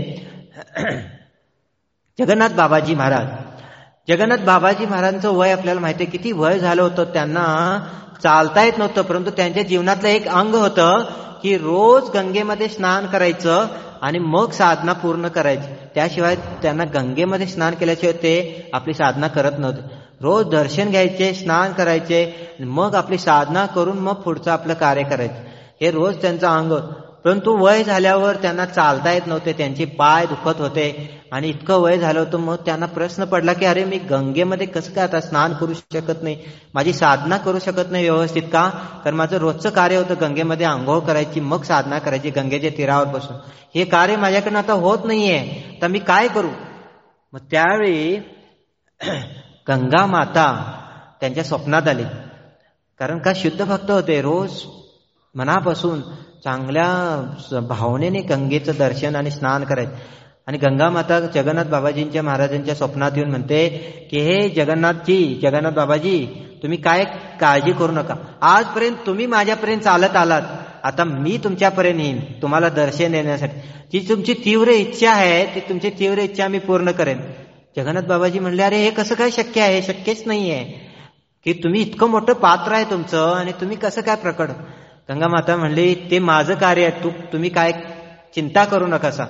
जगन्नाथ बाबाजी महाराज. जगन्नाथ बाबाजी महाराजांचं वय आपल्याला माहिती आहे, किती वय झालं होतं, त्यांना चालता येत नव्हतं, परंतु त्यांच्या जीवनातलं एक अंग होतं की रोज गंगेमध्ये स्नान करायचं आणि मग साधना पूर्ण करायची. त्याशिवाय त्यांना गंगेमध्ये स्नान केल्याशिवाय ते आपली साधना करत नव्हते. रोज दर्शन घ्यायचे, स्नान करायचे, मग आपली साधना करून मग पुढचं आपलं कार्य करायचं. हे रोज त्यांचं अंग. परंतु वय झाल्यावर त्यांना चालता येत नव्हते, त्यांचे पाय दुखत होते आणि इतकं वय झालं होतं. मग त्यांना प्रश्न पडला की अरे मी गंगेमध्ये कसं काय आता स्नान करू शकत नाही, माझी साधना करू शकत नाही व्यवस्थित, का, कारण माझं रोजचं कार्य होतं गंगेमध्ये आंघोळ करायची, मग साधना करायची गंगेच्या तीरावर बसून, हे कार्य माझ्याकडनं आता होत नाहीये, तर मी काय करू. मग त्यावेळी गंगा माता त्यांच्या स्वप्नात आली, कारण का शुद्ध भक्त होते, रोज मनापासून चांगल्या भावनेने गंगेचं दर्शन आणि स्नान करायचं. आणि गंगा माता जगन्नाथ बाबाजींच्या महाराजांच्या स्वप्नात येऊन म्हणते की हे जगन्नाथजी, जगन्नाथ बाबाजी, तुम्ही काय काळजी करू नका, आजपर्यंत तुम्ही माझ्यापर्यंत चालत आलात, आता मी तुमच्यापर्यंत येईन तुम्हाला दर्शन देण्यासाठी. जी तुमची तीव्र इच्छा आहे ती तुमची तीव्र इच्छा मी पूर्ण करेन. जगन्नाथ बाबाजी म्हणले अरे हे कसं काय शक्य आहे, शक्यच नाहीये की तुम्ही इतकं मोठं पात्र आहे तुमचं आणि तुम्ही कसं काय प्रकट. गंगा माता म्हणली ते माझं कार्य आहे, तू तुम्ही काय चिंता करू नकासा.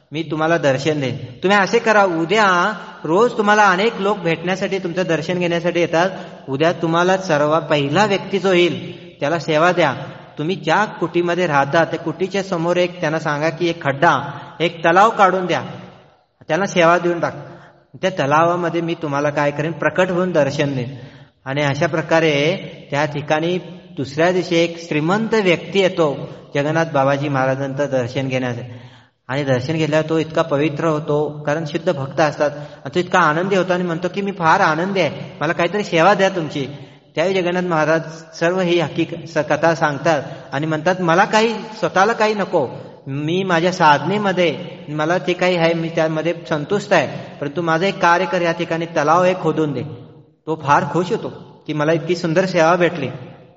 मी तुम्हाला दर्शन देईन. तुम्ही असे करा, उद्या रोज तुम्हाला अनेक लोक भेटण्यासाठी तुमचं दर्शन घेण्यासाठी येतात. उद्या तुम्हाला सर्व पहिला व्यक्ती जो येईल त्याला सेवा द्या. तुम्ही ज्या कुटीमध्ये राहता त्या कुटीच्या समोर एक त्यांना सांगा की एक खड्डा, एक तलाव काढून द्या, त्यांना सेवा देऊन टाक. त्या तलावामध्ये मी तुम्हाला काय करेन, प्रकट होऊन दर्शन देईन. आणि अशा प्रकारे त्या ठिकाणी दुसऱ्या दिवशी एक श्रीमंत व्यक्ती येतो जगन्नाथ बाबाजी महाराजांचं दर्शन घेण्यासाठी. आणि दर्शन घेतल्यावर तो इतका पवित्र होतो, कारण शुद्ध भक्त असतात, आणि तो इतका आनंदी होतो आणि म्हणतो की मी फार आनंदी आहे, मला काहीतरी सेवा द्या तुमची. त्यावेळी जगन्नाथ महाराज सर्व ही हकीकत कथा सांगतात आणि म्हणतात मला काही स्वतःला काही नको, मी माझ्या साधनेमध्ये मला ते काही आहे मी त्यामध्ये संतुष्ट आहे, परंतु माझं एक कार्य कर, या ठिकाणी तलाव एक खोदून दे. तो फार खुश होतो की मला इतकी सुंदर सेवा भेटली.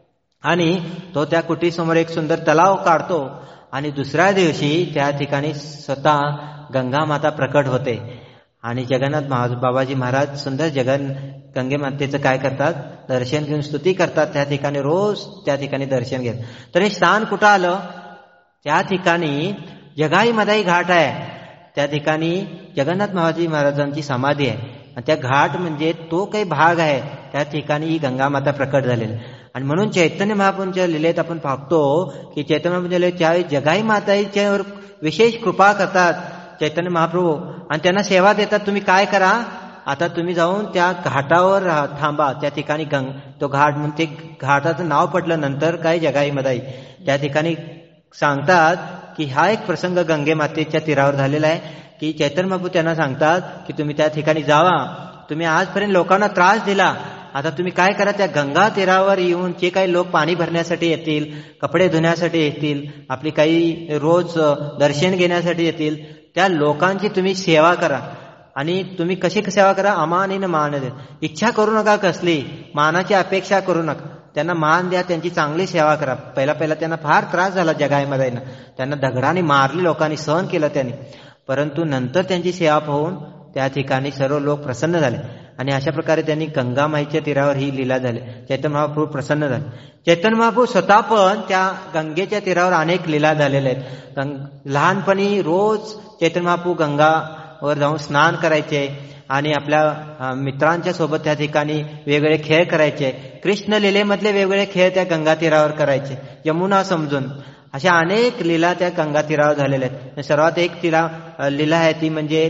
आणि तो त्या कुटीसमोर एक सुंदर तलाव काढतो. आणि दुसऱ्या दिवशी त्या ठिकाणी स्वतः गंगा माता प्रकट होते. आणि जगन्नाथ बाबाजी महाराज सुंदर जगन गंगे मातेचं काय करतात, दर्शन घेऊन स्तुती करतात. त्या ठिकाणी रोज त्या ठिकाणी दर्शन घेत. तर हे स्थान कुठं आलं, त्या ठिकाणी जगाई मदाई घाट आहे. त्या ठिकाणी जगन्नाथ बाबाजी महाराजांची समाधी आहे. आणि त्या घाट म्हणजे तो काही भाग आहे, त्या ठिकाणी ही गंगा माता प्रकट झालेली. आणि म्हणून चैतन्य महाप्रभूंच्या लिलेत आपण पाहतो की चैतन्य महाप्रभूंच्या लिलेत ज्यावेळी जगाई माताईच्यावर विशेष कृपा करतात चैतन्य महाप्रभू आणि त्यांना सेवा देतात. तुम्ही काय करा, आता तुम्ही जाऊन त्या घाटावर थांबा. त्या ठिकाणी गंग तो घाट म्हणून ते घाटाचं नाव पडलं नंतर काय जगाई माताई. त्या ठिकाणी सांगतात की हा एक प्रसंग गंगे मातेच्या तीरावर झालेला आहे की चैतन्य महाप्रभू त्यांना सांगतात की तुम्ही त्या ठिकाणी जावा, तुम्ही आजपर्यंत लोकांना त्रास दिला, आता तुम्ही काय करा, त्या गंगा तीरावर येऊन जे काही लोक पाणी भरण्यासाठी येतील, कपडे धुण्यासाठी येतील, आपली काही रोज दर्शन घेण्यासाठी येतील, त्या लोकांची तुम्ही सेवा करा. आणि तुम्ही कशी सेवा करा, अमान न मान दे, इच्छा करू नका, कसली मानाची अपेक्षा करू नका, त्यांना मान द्या, त्यांची चांगली सेवा करा. पहिला पहिला त्यांना फार त्रास झाला जगाईमध्ये, त्यांना दगडाने मारली, लोकांनी सहन केलं त्यांनी, परंतु नंतर त्यांची सेवा पाहून त्या ठिकाणी सर्व लोक प्रसन्न झाले. आणि अशा प्रकारे त्यांनी गंगामाईच्या तीरावर ही लीला झाली. चैतन्य महाप्रभू प्रसन्न झाले. चैतन्य महाप्रभू स्वतः पण त्या गंगेच्या तीरावर अनेक लीला झालेल्या आहेत. लहानपणी रोज चैतन्य महाप्रभू गंगावर जाऊन स्नान करायचे आणि आपल्या मित्रांच्या सोबत त्या ठिकाणी वेगवेगळे खेळ करायचे. कृष्ण लीलेमधले वेगवेगळे खेळ त्या गंगा तीरावर करायचे, यमुना समजून. अशा अनेक लीला त्या गंगा तीरावर झालेल्या आहेत. सर्वात एक तिला लीला आहे ती म्हणजे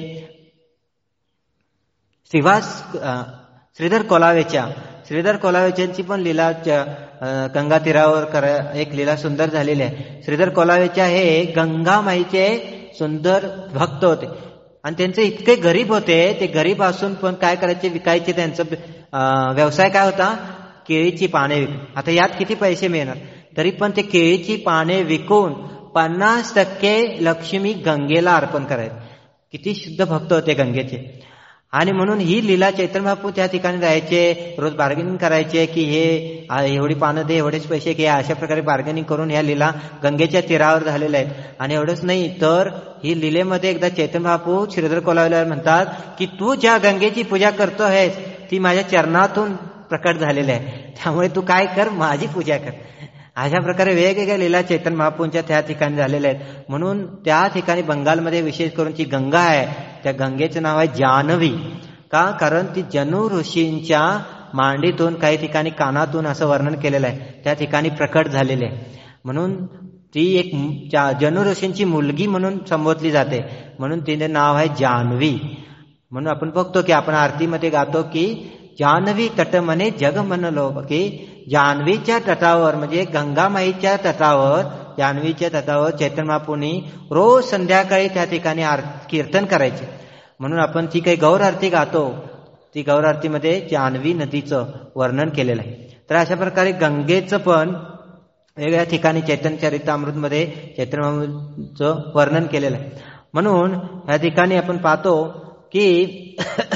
श्रीवास श्रीधर कोलावेच्या श्रीधर कोलावेच्यांची पण लीला गंगा तीरावर करा, एक लीला सुंदर झालेली आहे. श्रीधर कोलावेच्या हे गंगामाईचे सुंदर भक्त होते आणि त्यांचे इतके गरीब होते, ते गरीब असून पण काय करायचे, विकायचे. त्यांचा व्यवसाय काय होता, केळीची पाने विक. आता यात किती पैसे मिळणार, तरी पण ते केळीची पाने विकून पन्नास टक्के लक्ष्मी गंगेला अर्पण करायचे. किती शुद्ध भक्त होते गंगेचे. आणि म्हणून ही लीला चैतन्य महाप्रभू त्या ठिकाणी राहायचे, रोज बार्गेनिंग करायचे की हे एवढी पानं दे, एवढेच पैसे घे, अशा प्रकारे बार्गेनिंग करून ह्या लीला गंगेच्या तीरावर झालेल्या आहेत. आणि एवढंच नाही तर ही लीलेमध्ये एकदा चैतन्य महाप्रभू श्रीधर कोलावेला म्हणतात की तू ज्या गंगेची पूजा करतो आहेस ती माझ्या चरणातून प्रकट झालेली आहे, त्यामुळे तू काय कर, माझी पूजा कर. अशा प्रकारे वेगवेगळ्या लीला चैतन्य महाप्रभूंच्या त्या ठिकाणी झालेल्या आहेत. म्हणून त्या ठिकाणी बंगालमध्ये विशेष करून जी गंगा आहे त्या गंगेचं नाव आहे जानवी. का, कारण ती जनु ऋषींच्या मांडीतून, काही ठिकाणी कानातून असं वर्णन केलेलं आहे, त्या ठिकाणी प्रकट झालेले आहे. म्हणून ती एक जनु ऋषींची मुलगी म्हणून संबोधली जाते, म्हणून तिने नाव आहे जानवी. म्हणून आपण बघतो की आपण आरतीमध्ये गातो की जानवी तट म्हणे जग म्हणलो, की जानवीच्या तटावर म्हणजे गंगामाईच्या तटावर, जानवीच्या तटावर चैतन्य महाप्रभूंनी रोज संध्याकाळी त्या ठिकाणी कीर्तन करायचे. म्हणून आपण ती काही गौर आरती गातो, ती गौर आरतीमध्ये जानवी नदीचं वर्णन केलेलं आहे. तर अशा प्रकारे गंगेचं पण वेगळ्या ठिकाणी चैतन्य चरितामृतमध्ये चैतन्य महाप्रभूंचं वर्णन केलेलं आहे. म्हणून या ठिकाणी आपण पाहतो की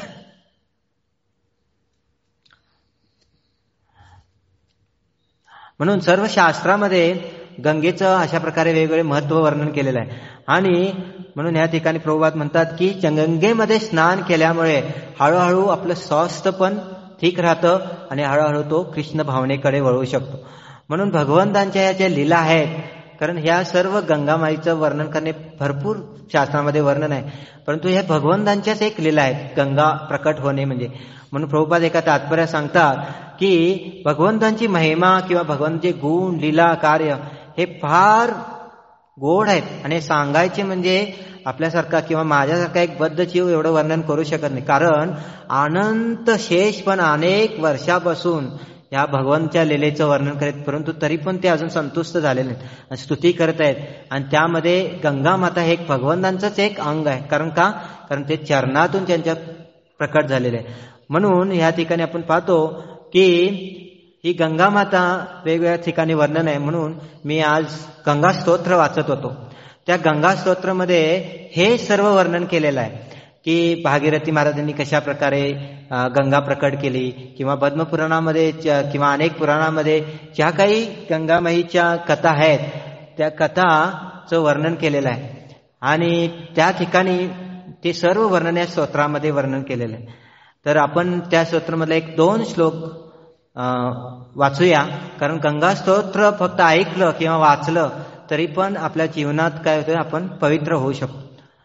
म्हणून सर्व शास्त्रामध्ये गंगेचं अशा प्रकारे वेगवेगळे महत्व वर्णन केलेलं आहे. आणि म्हणून या ठिकाणी प्रभुपाद म्हणतात की गंगेमध्ये स्नान केल्यामुळे हळूहळू आपलं स्वास्थ्य पण ठीक राहतं आणि हळूहळू तो कृष्ण भावनेकडे वळू शकतो. म्हणून भगवंतांच्या या ज्या लीला आहेत कारण ह्या सर्व गंगामाईचं वर्णन करणे भरपूर शास्त्रामध्ये वर्णन आहे, परंतु ह्या भगवंतांच्याच एक लीला आहेत गंगा प्रकट होणे म्हणजे. म्हणून प्रभुपाद एका तात्पर्यात सांगतात की भगवंतांची महिमा किंवा भगवंताचे गुण लीला कार्य हे फार गोड आहेत आणि सांगायचे म्हणजे आपल्यासारखा किंवा माझ्यासारखा एक बद्ध जीव एवढं वर्णन करू शकत नाही. कारण अनंत शेष पण अनेक वर्षापासून या भगवंताच्या लीलेचं वर्णन करत, परंतु तरी पण ते अजून संतुष्ट झालेले नाहीत, स्तुती करत आहेत. आणि त्यामध्ये गंगा माता हे एक भगवंतांचंच एक अंग आहे. कारण का? कारण ते चरणातून त्यांच्या प्रकट झालेले आहे. म्हणून या ठिकाणी आपण पाहतो की ही गंगा माता वेगवेगळ्या ठिकाणी वर्णन आहे. म्हणून मी आज गंगा स्तोत्र वाचत होतो. त्या गंगा स्तोत्रामध्ये हे सर्व वर्णन केलेलं आहे की भागीरथी महाराजांनी कशा प्रकारे गंगा प्रकट केली, किंवा पद्मपुराणामध्ये किंवा अनेक पुराणामध्ये ज्या काही गंगामाईच्या कथा आहेत त्या कथाचं वर्णन केलेलं आहे. आणि त्या ठिकाणी ते सर्व वर्णन या स्तोत्रामध्ये वर्णन केलेलं आहे. तर आपण त्या स्तोत्रामधले एक दोन श्लोक वाचूया. कारण गंगा स्तोत्र फक्त ऐकलं किंवा वाचलं तरी पण आपल्या जीवनात काय होतं, आपण पवित्र होऊ शकतो.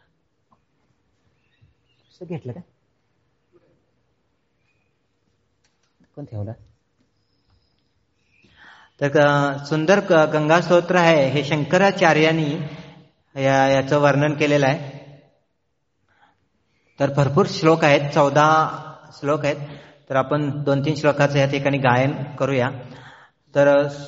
घेतलं का कोण ठेवलं? तर सुंदर गंगा स्तोत्र आहे हे शंकराचार्यांनी या याचं वर्णन केलेलं आहे. तर भरपूर श्लोक आहेत, चौदा श्लोक आहेत. तर आपण दोन तीन श्लोकाचं या ठिकाणी गायन करूया. तर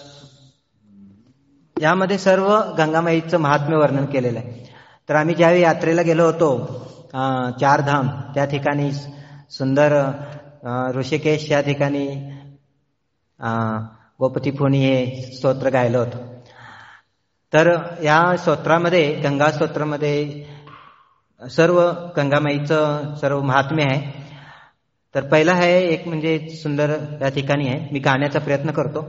यामध्ये सर्व गंगामाईचं महात्म्य वर्णन केलेलं आहे. तर आम्ही ज्यावेळी यात्रेला गेलो होतो चार धाम, त्या ठिकाणी सुंदर ऋषिकेश या ठिकाणी गोपती पुनी हे स्तोत्र गायलं होतं. तर या स्तोत्रामध्ये गंगा स्तोत्रामध्ये सर्व गंगामाईचं सर्व महात्म्य आहे. तर पहिला आहे एक म्हणजे सुंदर या ठिकाणी आहे, मी गाण्याचा प्रयत्न करतो.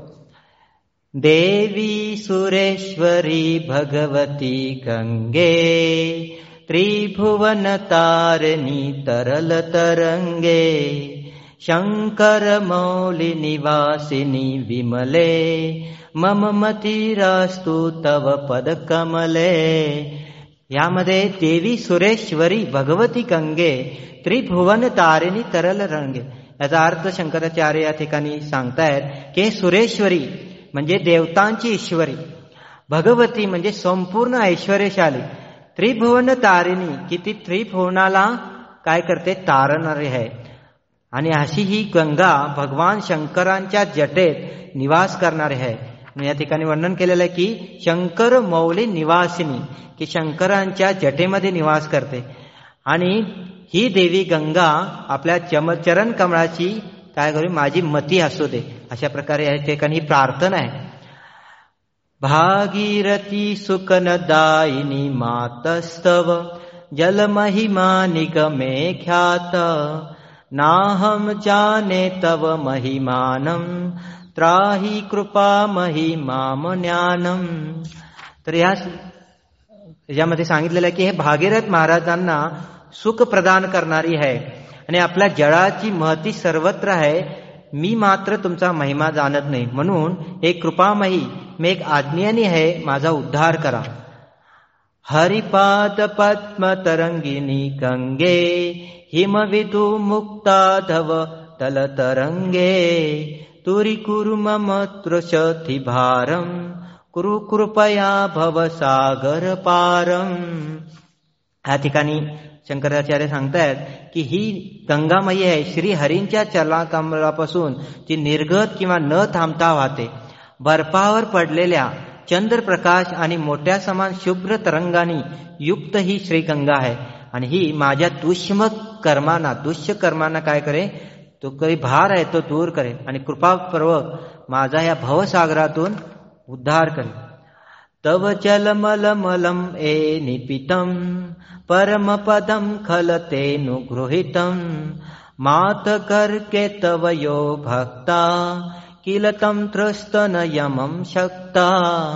देवी सुरेश्वरी भगवती गंगे, त्रिभुवन तारिणी तरल तरंगे, शंकर मौली निवासिनी विमले, मम मतिरास्तु तव पद कमले. यामध्ये देवी सुरेश्वरी भगवती गंगे, त्रिभुवन तारिणी तरल रंगे, याचा अर्थ शंकराचार्य या ठिकाणी सांगतायत की सुरेश्वरी म्हणजे देवतांची ईश्वरी, भगवती म्हणजे संपूर्ण ऐश्वर्यशाली, त्रिभुवन तारिणी की ती त्रिभुवनाला काय करते, तारणारी आहे. आणि अशी ही गंगा भगवान शंकरांच्या जटेत निवास करणारी आहे. या ठिकाणी वर्णन केलेलं आहे की शंकर मौली निवासिनी, की शंकरांच्या जटेमध्ये निवास करते. आणि ही देवी गंगा आपल्या चम चरण कमळाची काय करू माझी मती असू दे, अशा प्रकारे या ठिकाणी प्रार्थना आहे. भागीरथी सुकनदायिनी मातस्तव, जलमहिमा निगमे ख्यात, नाहम जाने तव महिमानम, त्राही कृपा महिमाम ज्ञानम. तर या यामध्ये सांगितलेलं आहे की हे भागीरथ महाराजांना सुख प्रदान करणारी आहे आणि आपल्या जळाची महती सर्वत्र आहे. मी मात्र तुमचा महिमा जाणत नाही, म्हणून एक कृपामही मी एक आज्ञानी आहे, माझा उद्धार करा. हरिपाद पद्म तरंगिनी गंगे, हिमविदु मुक्ताधव तल तरंगे, तुरी कुरु मम तृषति भारम, कुरु कृपया भव सागर पारम. या ठिकाणी शंकराचार्य सांगतायत की ही गंगामयी आहे, श्री हरींच्या चरणाकमलापासून ती निर्गत किंवा न थांबता वाहते. बर्फावर पडलेल्या चंद्रप्रकाश आणि मोठ्या समान शुभ्र तरंगांनी युक्त ही श्री गंगा आहे. आणि ही माझ्या दुष्म कर्मांना दुष्य कर्मांना काय करे, तो काही भार आहे तो दूर करे आणि कृपापूर्वक माझा या भवसागरातून उद्धार करे. तव चलमलमलम ए निपितम, परम पदम खलतेनुगृहीतम, मात करके तव यो भक्ता, किलतम त्रस्तन यमम शक्ता.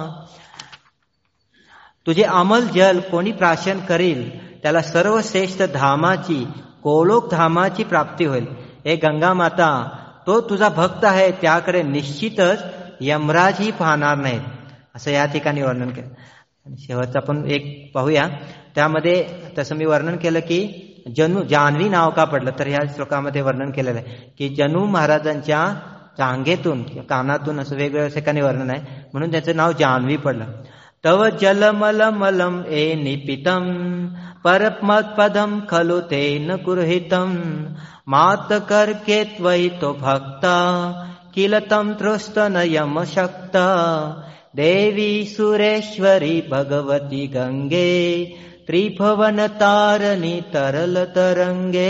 तुझे अमल जल कोणी प्राशन करील त्याला सर्वश्रेष्ठ धामाची गोलोक धामाची प्राप्ती होईल. हे गंगा माता, तो तुझा भक्त आहे त्याकडे निश्चितच यमराजही पाहणार नाहीत. असं या ठिकाणी वर्णन केलं. आणि शेवटचं आपण एक पाहूया. त्यामध्ये तसं मी वर्णन केलं की जनू जान्हवी नाव का पडलं, तर ह्या श्लोकामध्ये वर्णन केलेलं आहे की जनू महाराजांच्या जांघेतून कानातून असं वेगवेगळ्या ठिकाणी वर्णन आहे, म्हणून त्याचं नाव जान्हवी पडलं. तव जलमलमलम ए निपितम परमत्पदम खलु तेन कुर्हितम मात करके त्वयि तो भक्ता किल तम तृष्टनयम शक्ता देवी सुरेश्वरी भगवती गंगे त्रिभुवन तारणी तरल तरंगे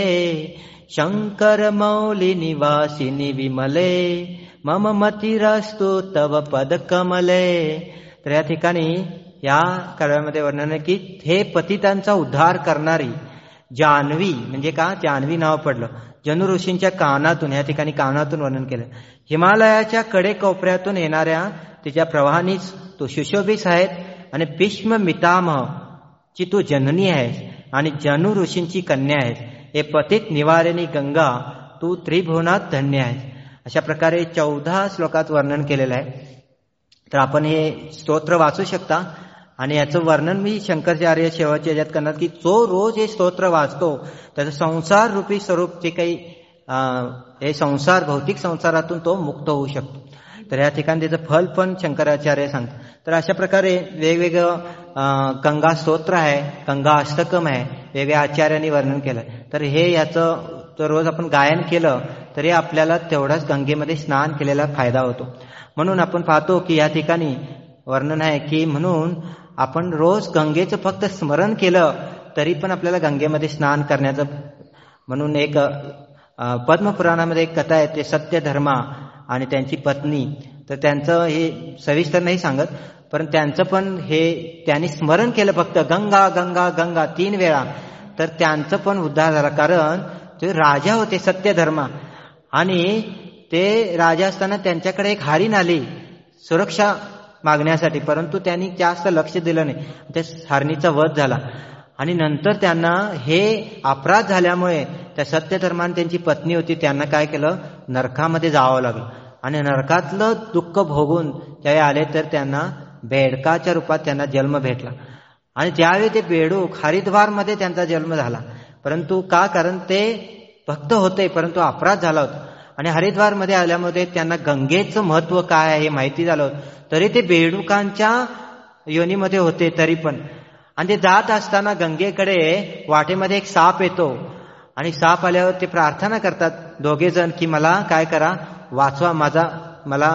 शंकर मौली निवासिनी विमले मम मतिरस्तु तव पद कमले. तर या ठिकाणी या काव्यामध्ये वर्णन आहे की हे पतितांचा उद्धार करणारी जान्हवी, म्हणजे का जान्हवी नाव पडलं. जनू ऋषींच्या कानातून, या ठिकाणी कानातून वर्णन केलं. हिमालयाच्या कडे कोपऱ्यातून येणाऱ्या तिच्या प्रवाहानीच तू सुशोभित आहेत आणि भीष्म मितामह ची तू जननी आहेस आणि जनू ऋषींची कन्या आहेस. हे पतित निवारिणी गंगा तू त्रिभुवनात धन्य आहेस. अशा प्रकारे चौदा श्लोकात वर्णन केलेलं आहे. तर आपण हे स्तोत्र वाचू शकता आणि याचं वर्णन मी शंकराचार्य शेवटच्या याच्यात करणार की जो रोज हे स्तोत्र वाचतो त्याचं संसार रूपी स्वरूप जे काही हे संसार भौतिक संसारातून तो मुक्त होऊ शकतो. तर या ठिकाणी त्याचं फल पण शंकराचार्य सांगतात. तर अशा प्रकारे वेगवेगळं गंगा स्तोत्र आहे, गंगा अष्टकम आहे, वेगवेगळ्या आचार्यांनी वर्णन केलं. तर हे याचं तर रोज आपण गायन केलं तरी आपल्याला तेवढाच गंगेमध्ये स्नान केलेला फायदा होतो. म्हणून आपण पाहतो की या ठिकाणी वर्णन आहे की म्हणून आपण रोज गंगेचं फक्त स्मरण केलं तरी पण आपल्याला गंगेमध्ये स्नान करण्याचं. म्हणून एक पद्मपुराणामध्ये एक कथा आहे, ते सत्यधर्मा आणि त्यांची पत्नी. तर त्यांचं हे सविस्तर नाही सांगत, पण त्यांचं पण हे त्यांनी स्मरण केलं फक्त गंगा गंगा गंगा तीन वेळा, तर त्यांचं पण उद्धार झाला. कारण ते राजा होते सत्यधर्मा आणि ते राजा असताना त्यांच्याकडे एक हरीण आली सुरक्षा मागण्यासाठी, परंतु त्यांनी जास्त लक्ष दिलं नाही, त्या हरणीचा वध झाला. आणि नंतर त्यांना हे अपराध झाल्यामुळे त्या सत्यधर्माने त्यांची पत्नी होती त्यांना काय केलं, नरकामध्ये जावं लागलं. आणि नरकातलं दुःख भोगून त्यावेळी आले तर त्यांना बेडकाच्या रूपात त्यांना जन्म भेटला. आणि त्यावेळी ते बेडूक हरिद्वारमध्ये त्यांचा जन्म झाला. परंतु का, कारण ते भक्त होते परंतु अपराध झाला होता. आणि हरिद्वारमध्ये आल्यामध्ये त्यांना गंगेचं महत्व काय आहे हे माहिती झालं होतं, तरी ते बेडुकांच्या योनीमध्ये होते तरी पण. आणि ते जात असताना गंगेकडे वाटेमध्ये एक साप येतो आणि साप आल्यावर ते प्रार्थना करतात दोघे जण की मला काय करा, वाचवा, माझा मला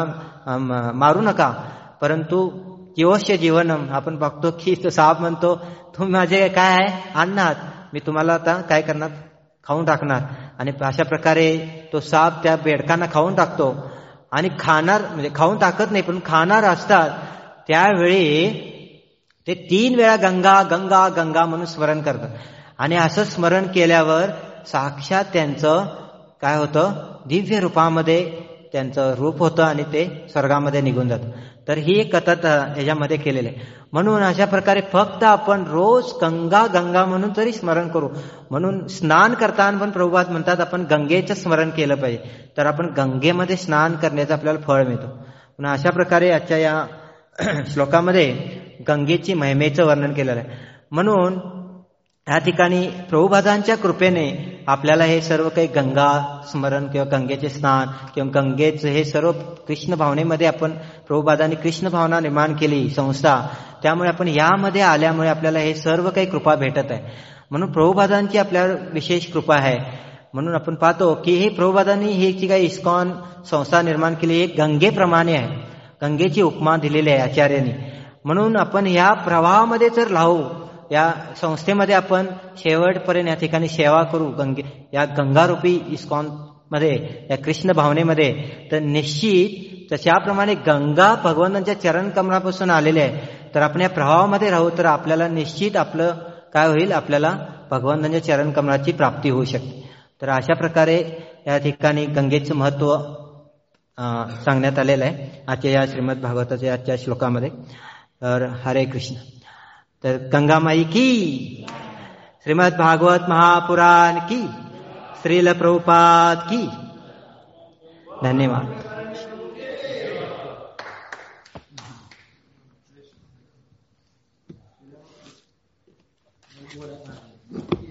मारू नका. परंतु जीवस्य जीवनम, आपण बघतो की तो साप म्हणतो तुम्ही माझे काय आहे, अन्न आहात, मी तुम्हाला आता काय करणार, खाऊन टाकणार. आणि अशा प्रकारे तो साप त्या बेडकांना खाऊन टाकतो. आणि खाणार म्हणजे खाऊन टाकत नाही पण खाणार असतात त्यावेळी ते तीन वेळा गंगा गंगा गंगा म्हणून स्मरण करतात. आणि असं स्मरण केल्यावर साक्षात त्यांचं काय होतं, दिव्य रूपामध्ये त्यांचं रूप होतं आणि ते स्वर्गामध्ये निघून जातं. तर ही एक कथा ह्याच्यामध्ये केलेली आहे. म्हणून अशा प्रकारे फक्त आपण रोज गंगा गंगा म्हणून तरी स्मरण करू. म्हणून स्नान करताना पण प्रभुपाद म्हणतात आपण गंगेचं स्मरण केलं पाहिजे, तर आपण गंगेमध्ये स्नान करण्याचं आपल्याला फळ मिळतो. म्हणून अशा प्रकारे आजच्या या श्लोकामध्ये गंगेची महिमेचं वर्णन केलेलं आहे. म्हणून या ठिकाणी प्रभुपादांच्या कृपेने आपल्याला हे सर्व काही गंगा स्मरण किंवा गंगेचे स्नान किंवा गंगेचं हे सर्व कृष्ण भावनेमध्ये आपण प्रभुपादांनी कृष्ण भावना निर्माण केली संस्था, त्यामुळे आपण यामध्ये आल्यामुळे आपल्याला हे सर्व काही कृपा भेटत आहे. म्हणून प्रभुपादांची आपल्यावर विशेष कृपा आहे. म्हणून आपण पाहतो की हे प्रभुपादांनी ही जी काही इस्कॉन संस्था निर्माण केली हे गंगेप्रमाणे आहे, गंगेची उपमा दिलेली आहे आचार्यांनी. म्हणून आपण या प्रवाहामध्ये जर राहू, या संस्थेमध्ये आपण शेवटपर्यंत या ठिकाणी सेवा करू गंगे या गंगारूपी इस्कॉन मध्ये, या कृष्ण भावनेमध्ये, तर निश्चित तशाप्रमाणे गंगा भगवंतांच्या चरण कमलापासून आलेले आहे. तर आपण या प्रवाहामध्ये राहू तर आपल्याला निश्चित आपलं काय होईल, आपल्याला भगवंतांच्या चरण कमलाची प्राप्ती होऊ शकते. तर अशा प्रकारे या ठिकाणी गंगेचं महत्व सांगण्यात आलेलं आहे आजच्या या श्रीमद भागवताच्या आजच्या श्लोकामध्ये. तर हरे कृष्ण. तर गंगामाई की, श्रीमद भागवत महापुराण की, श्रील प्रभुपाद की. धन्यवाद. आहे.